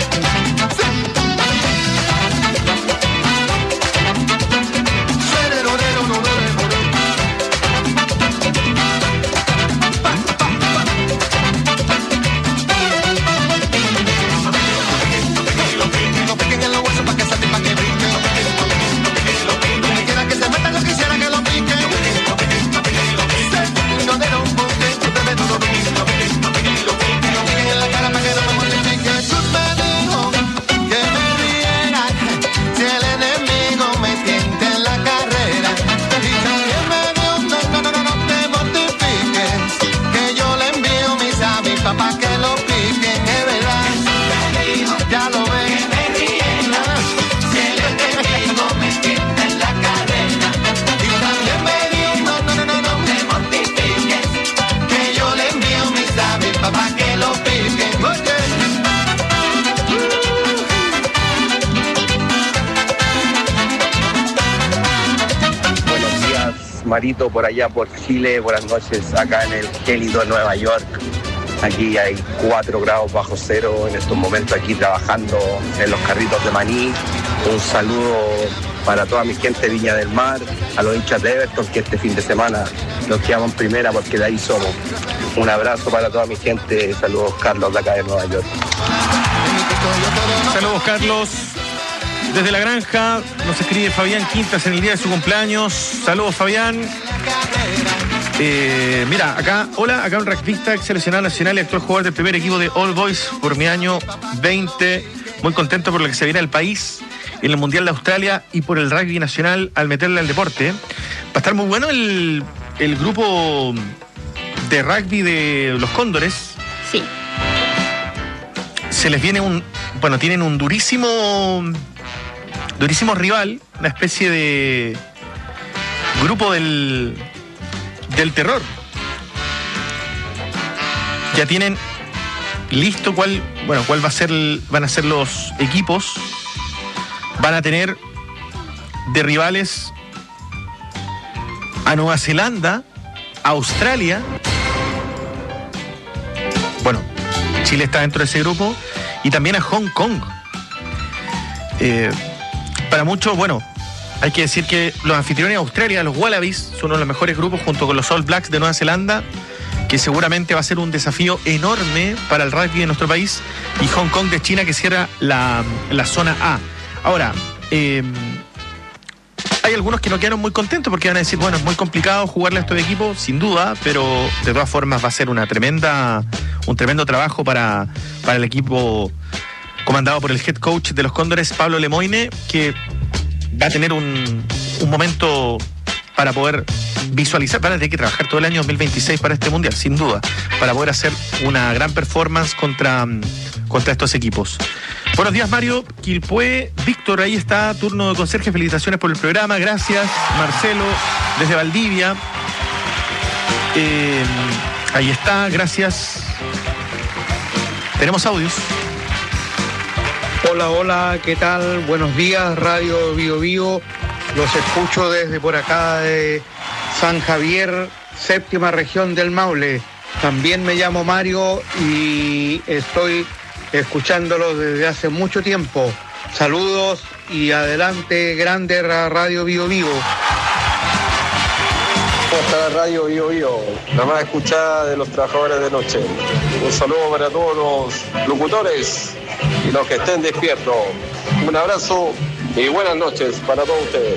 [SPEAKER 14] Pa' que lo piquen, es verdad. Ya lo ven. Que me riera si el enemigo me tienta en la carrera. Y también me dijo, no, no, no, no, no te mortifiques, que yo le envío mis avispas pa' que lo piquen. Oye.
[SPEAKER 20] Buenos días, Marito, por allá por Chile. Buenas noches, acá en el gélido Nueva York. Aquí hay cuatro grados bajo cero en estos momentos, aquí trabajando en los carritos de maní. Un saludo para toda mi gente de Viña del Mar, a los hinchas de Everton que este fin de semana nos quedamos en primera porque de ahí somos. Un abrazo para toda mi gente. Saludos, Carlos, de acá de Nueva York.
[SPEAKER 4] Saludos, Carlos. Desde la granja nos escribe Fabián Quintas en el día de su cumpleaños. Saludos, Fabián. Eh, mira, acá, hola, acá un rugbyista, ex seleccionado nacional y actual jugador del primer equipo de All Boys por mi año veinte. Muy contento por lo que se viene al país en el Mundial de Australia y por el rugby nacional al meterle al deporte. Va a estar muy bueno el, el grupo de rugby de los Cóndores.
[SPEAKER 7] Sí.
[SPEAKER 4] Se les viene un, bueno, tienen un durísimo, durísimo rival, una especie de grupo del... del terror. Ya tienen listo cuál, bueno, cuál va a ser, el, van a ser los equipos. Van a tener de rivales a Nueva Zelanda, a Australia. Bueno, Chile está dentro de ese grupo y también a Hong Kong. Eh, para muchos, bueno, hay que decir que los anfitriones de Australia, los Wallabies, son uno de los mejores grupos junto con los All Blacks de Nueva Zelanda, que seguramente va a ser un desafío enorme para el rugby de nuestro país, y Hong Kong de China, que cierra la, la zona A. Ahora, eh, hay algunos que no quedaron muy contentos porque van a decir, bueno, es muy complicado jugarle a estos equipos, sin duda, pero de todas formas va a ser una tremenda, un tremendo trabajo para, para el equipo comandado por el head coach de los Cóndores, Pablo Lemoine, que va a tener un, un momento para poder visualizar. Van a tener que trabajar todo el año dos mil veintiséis para este mundial, sin duda, para poder hacer una gran performance contra, contra estos equipos. Buenos días, Mario. Quilpué, Víctor, ahí está, turno de conserje. Felicitaciones por el programa. Gracias, Marcelo, desde Valdivia. Eh, ahí está, gracias. Tenemos audios.
[SPEAKER 9] Hola, hola, ¿qué tal? Buenos días, Radio Bio Bio. Los escucho desde por acá de San Javier, séptima región del Maule. También me llamo Mario y estoy escuchándolos desde hace mucho tiempo. Saludos y adelante, grande Radio Bio Bio.
[SPEAKER 21] ¿Cómo está la Radio Bio Bio? La más escuchada de los trabajadores de noche. Un saludo para todos los locutores y los que estén despiertos. Un abrazo y buenas noches para todos ustedes.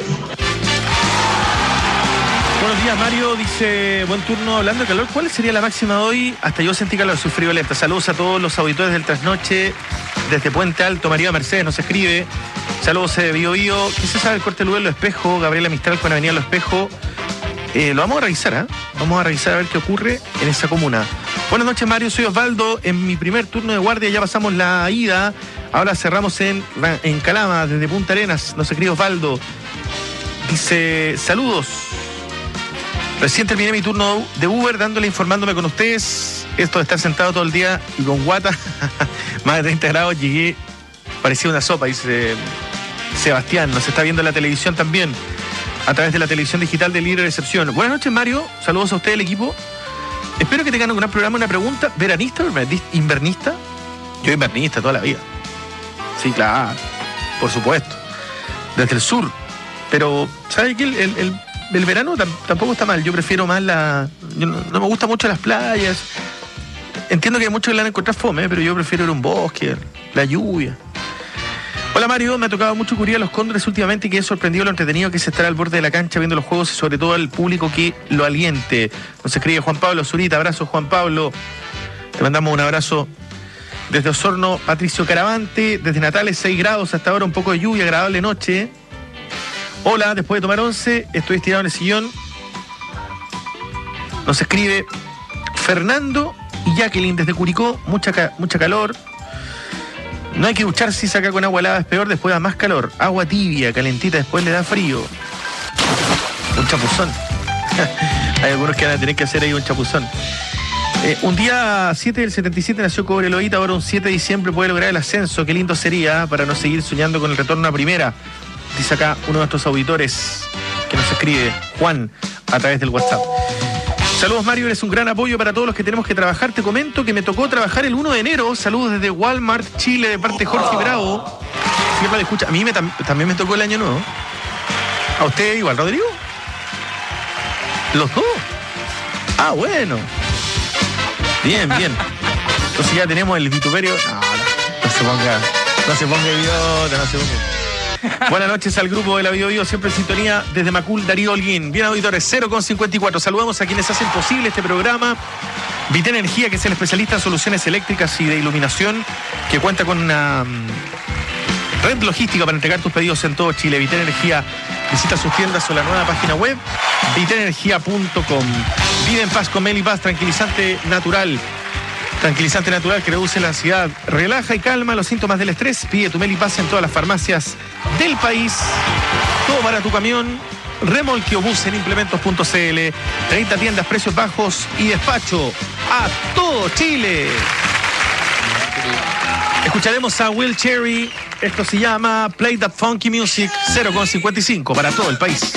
[SPEAKER 4] Buenos días, Mario. Dice, buen turno, hablando de calor. ¿Cuál sería la máxima de hoy? Hasta yo sentí calor, soy friolenta. Saludos a todos los auditores del Trasnoche desde Puente Alto. María Mercedes nos escribe. Saludos de Bio Bio. ¿Qué se sabe del corte de luz en Los Espejos? Gabriela Mistral con Avenida Los Espejos. Eh, lo vamos a revisar, ¿eh? Vamos a revisar a ver qué ocurre en esa comuna. Buenas noches, Mario, soy Osvaldo. En mi primer turno de guardia ya pasamos la ida. Ahora cerramos en, en Calama, desde Punta Arenas. Nos escribe Osvaldo. Dice, saludos. Recién terminé mi turno de Uber dándole, informándome con ustedes. Esto de estar sentado todo el día y con guata, más de treinta grados, llegué, parecía una sopa, dice Sebastián. Nos está viendo en la televisión también, a través de la televisión digital de Libre Recepción. Buenas noches, Mario. Saludos a usted, el equipo. Espero que tengan un gran programa. Una pregunta, ¿veranista o invernista? Yo invernista toda la vida. Sí, claro, por supuesto. Desde el sur. Pero, ¿sabe qué? El, el, el, el verano tam, tampoco está mal. Yo prefiero más la... Yo no, no me gustan mucho las playas. Entiendo que hay muchos que la han encontrado fome, pero yo prefiero ir a un bosque, la lluvia. Hola, Mario, me ha tocado mucho cubrir a los Cóndores últimamente y que he sorprendido lo entretenido que es estar al borde de la cancha viendo los juegos y sobre todo al público que lo aliente. Nos escribe Juan Pablo Zurita. Abrazo, Juan Pablo. Te mandamos un abrazo desde Osorno. Patricio Caravante, desde Natales, seis grados hasta ahora, un poco de lluvia, agradable noche. Hola, después de tomar once, estoy estirado en el sillón. Nos escribe Fernando y Jacqueline desde Curicó. Mucha, ca- mucha calor. No hay que ducharse si saca con agua helada, es peor, después da más calor. Agua tibia, calentita, después le da frío. Un chapuzón. Hay algunos que van a tener que hacer ahí un chapuzón. Eh, un día siete del setenta y siete nació Cobreloita, ahora un siete de diciembre puede lograr el ascenso. Qué lindo sería para no seguir soñando con el retorno a primera. Dice acá uno de nuestros auditores que nos escribe, Juan, a través del WhatsApp. Saludos, Mario, eres un gran apoyo para todos los que tenemos que trabajar. Te comento que me tocó trabajar el uno de enero. Saludos desde Walmart, Chile, de parte de Jorge Bravo. Siempre escucha. A mí me, tam- también me tocó el año nuevo. ¿A usted igual, Rodrigo? ¿Los dos? Ah, bueno. Bien, bien. Entonces ya tenemos el vituperio. No, no, no se ponga, no se ponga idiota, no se ponga. Buenas noches al grupo de la Bio Bio, siempre en sintonía desde Macul, Darío Holguín. Bien, auditores, cero con cincuenta y cuatro. Saludamos a quienes hacen posible este programa. Vita Energía, que es el especialista en soluciones eléctricas y de iluminación, que cuenta con una um, red logística para entregar tus pedidos en todo Chile. Vita Energía, visita sus tiendas o la nueva página web, vitenergia punto com. Vive en paz con Melipaz, tranquilizante natural. Tranquilizante natural que reduce la ansiedad, relaja y calma los síntomas del estrés. Pide tu Melipaz en todas las farmacias del país. Todo para tu camión, remolque o bus en implementos punto c l. treinta tiendas, precios bajos y despacho a todo Chile. Escucharemos a Will Cherry. Esto se llama Play That Funky Music. Cero con cincuenta y cinco para todo el país.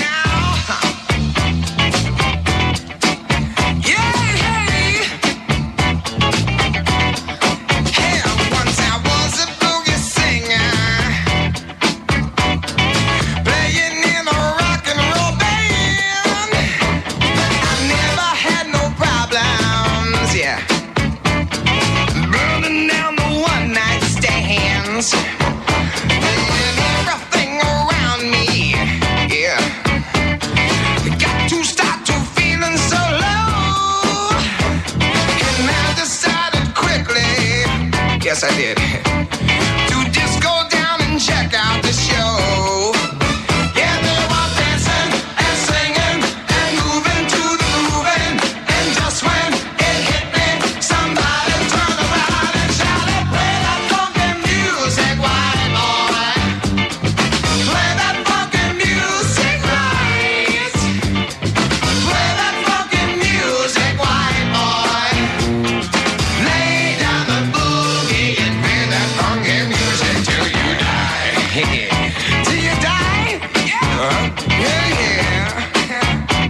[SPEAKER 10] Yes, I did. To just go down and check out the show. Yeah, they were dancing and singing and moving to the grooving. And just when it hit me, somebody turned around and shouted, "Play that funky music, white boy. Play that funky music right. Play that funky music, white boy. Lay down the boogie and play that funky music till you die." Till you die? Yeah. Yeah, yeah.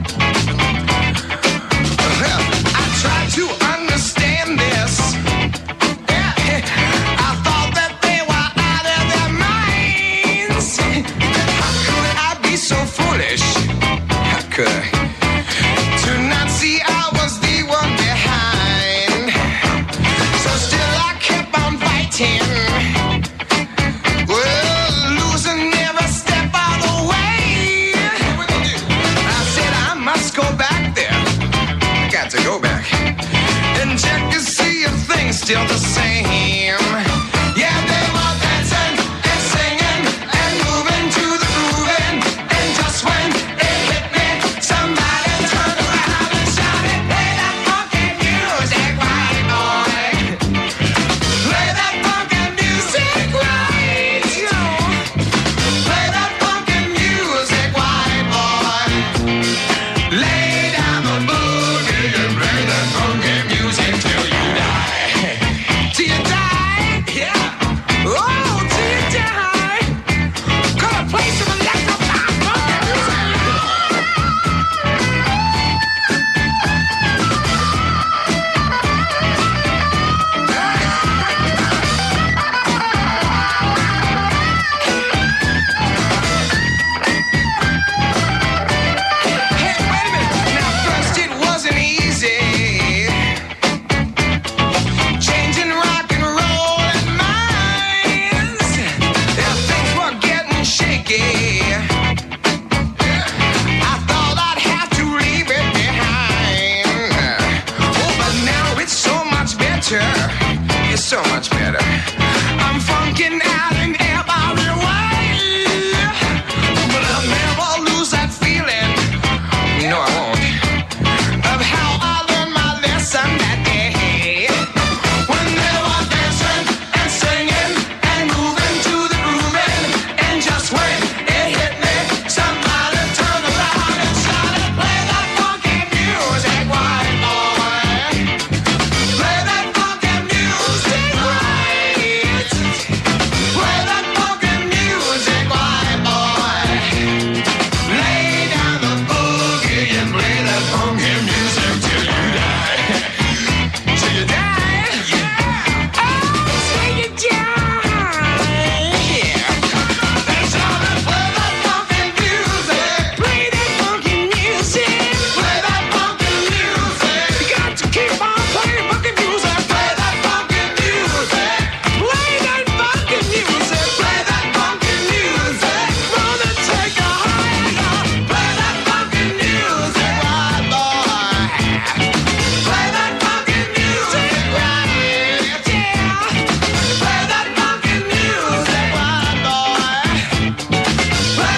[SPEAKER 10] Well, I tried to understand this. Yeah. I thought that they were out of their minds. How could I be so foolish? How could I? To not see I was the one behind. So still I kept on fighting. Well, losing every step of the way. I said I must go back there. I got to go back and check to see if things still the same. Yeah, they were dancing and singing and moving to the grooving. And just when it hit me, somebody turned around and shouted, "Play that funky music, white boy. Play that funky music right. Play that funky music, white boy. Lay down the boogie and play that funky music till you die." Till you die? Yeah. Oh, till you die. Gonna play some electrified funky music. Hey, wait a minute. Now, first it wasn't easy. Changing rock and roll and minds. Yeah, things were getting shaky. I thought I'd have to leave it behind. Oh, but now it's so much better. It's so much better. I'm funking out and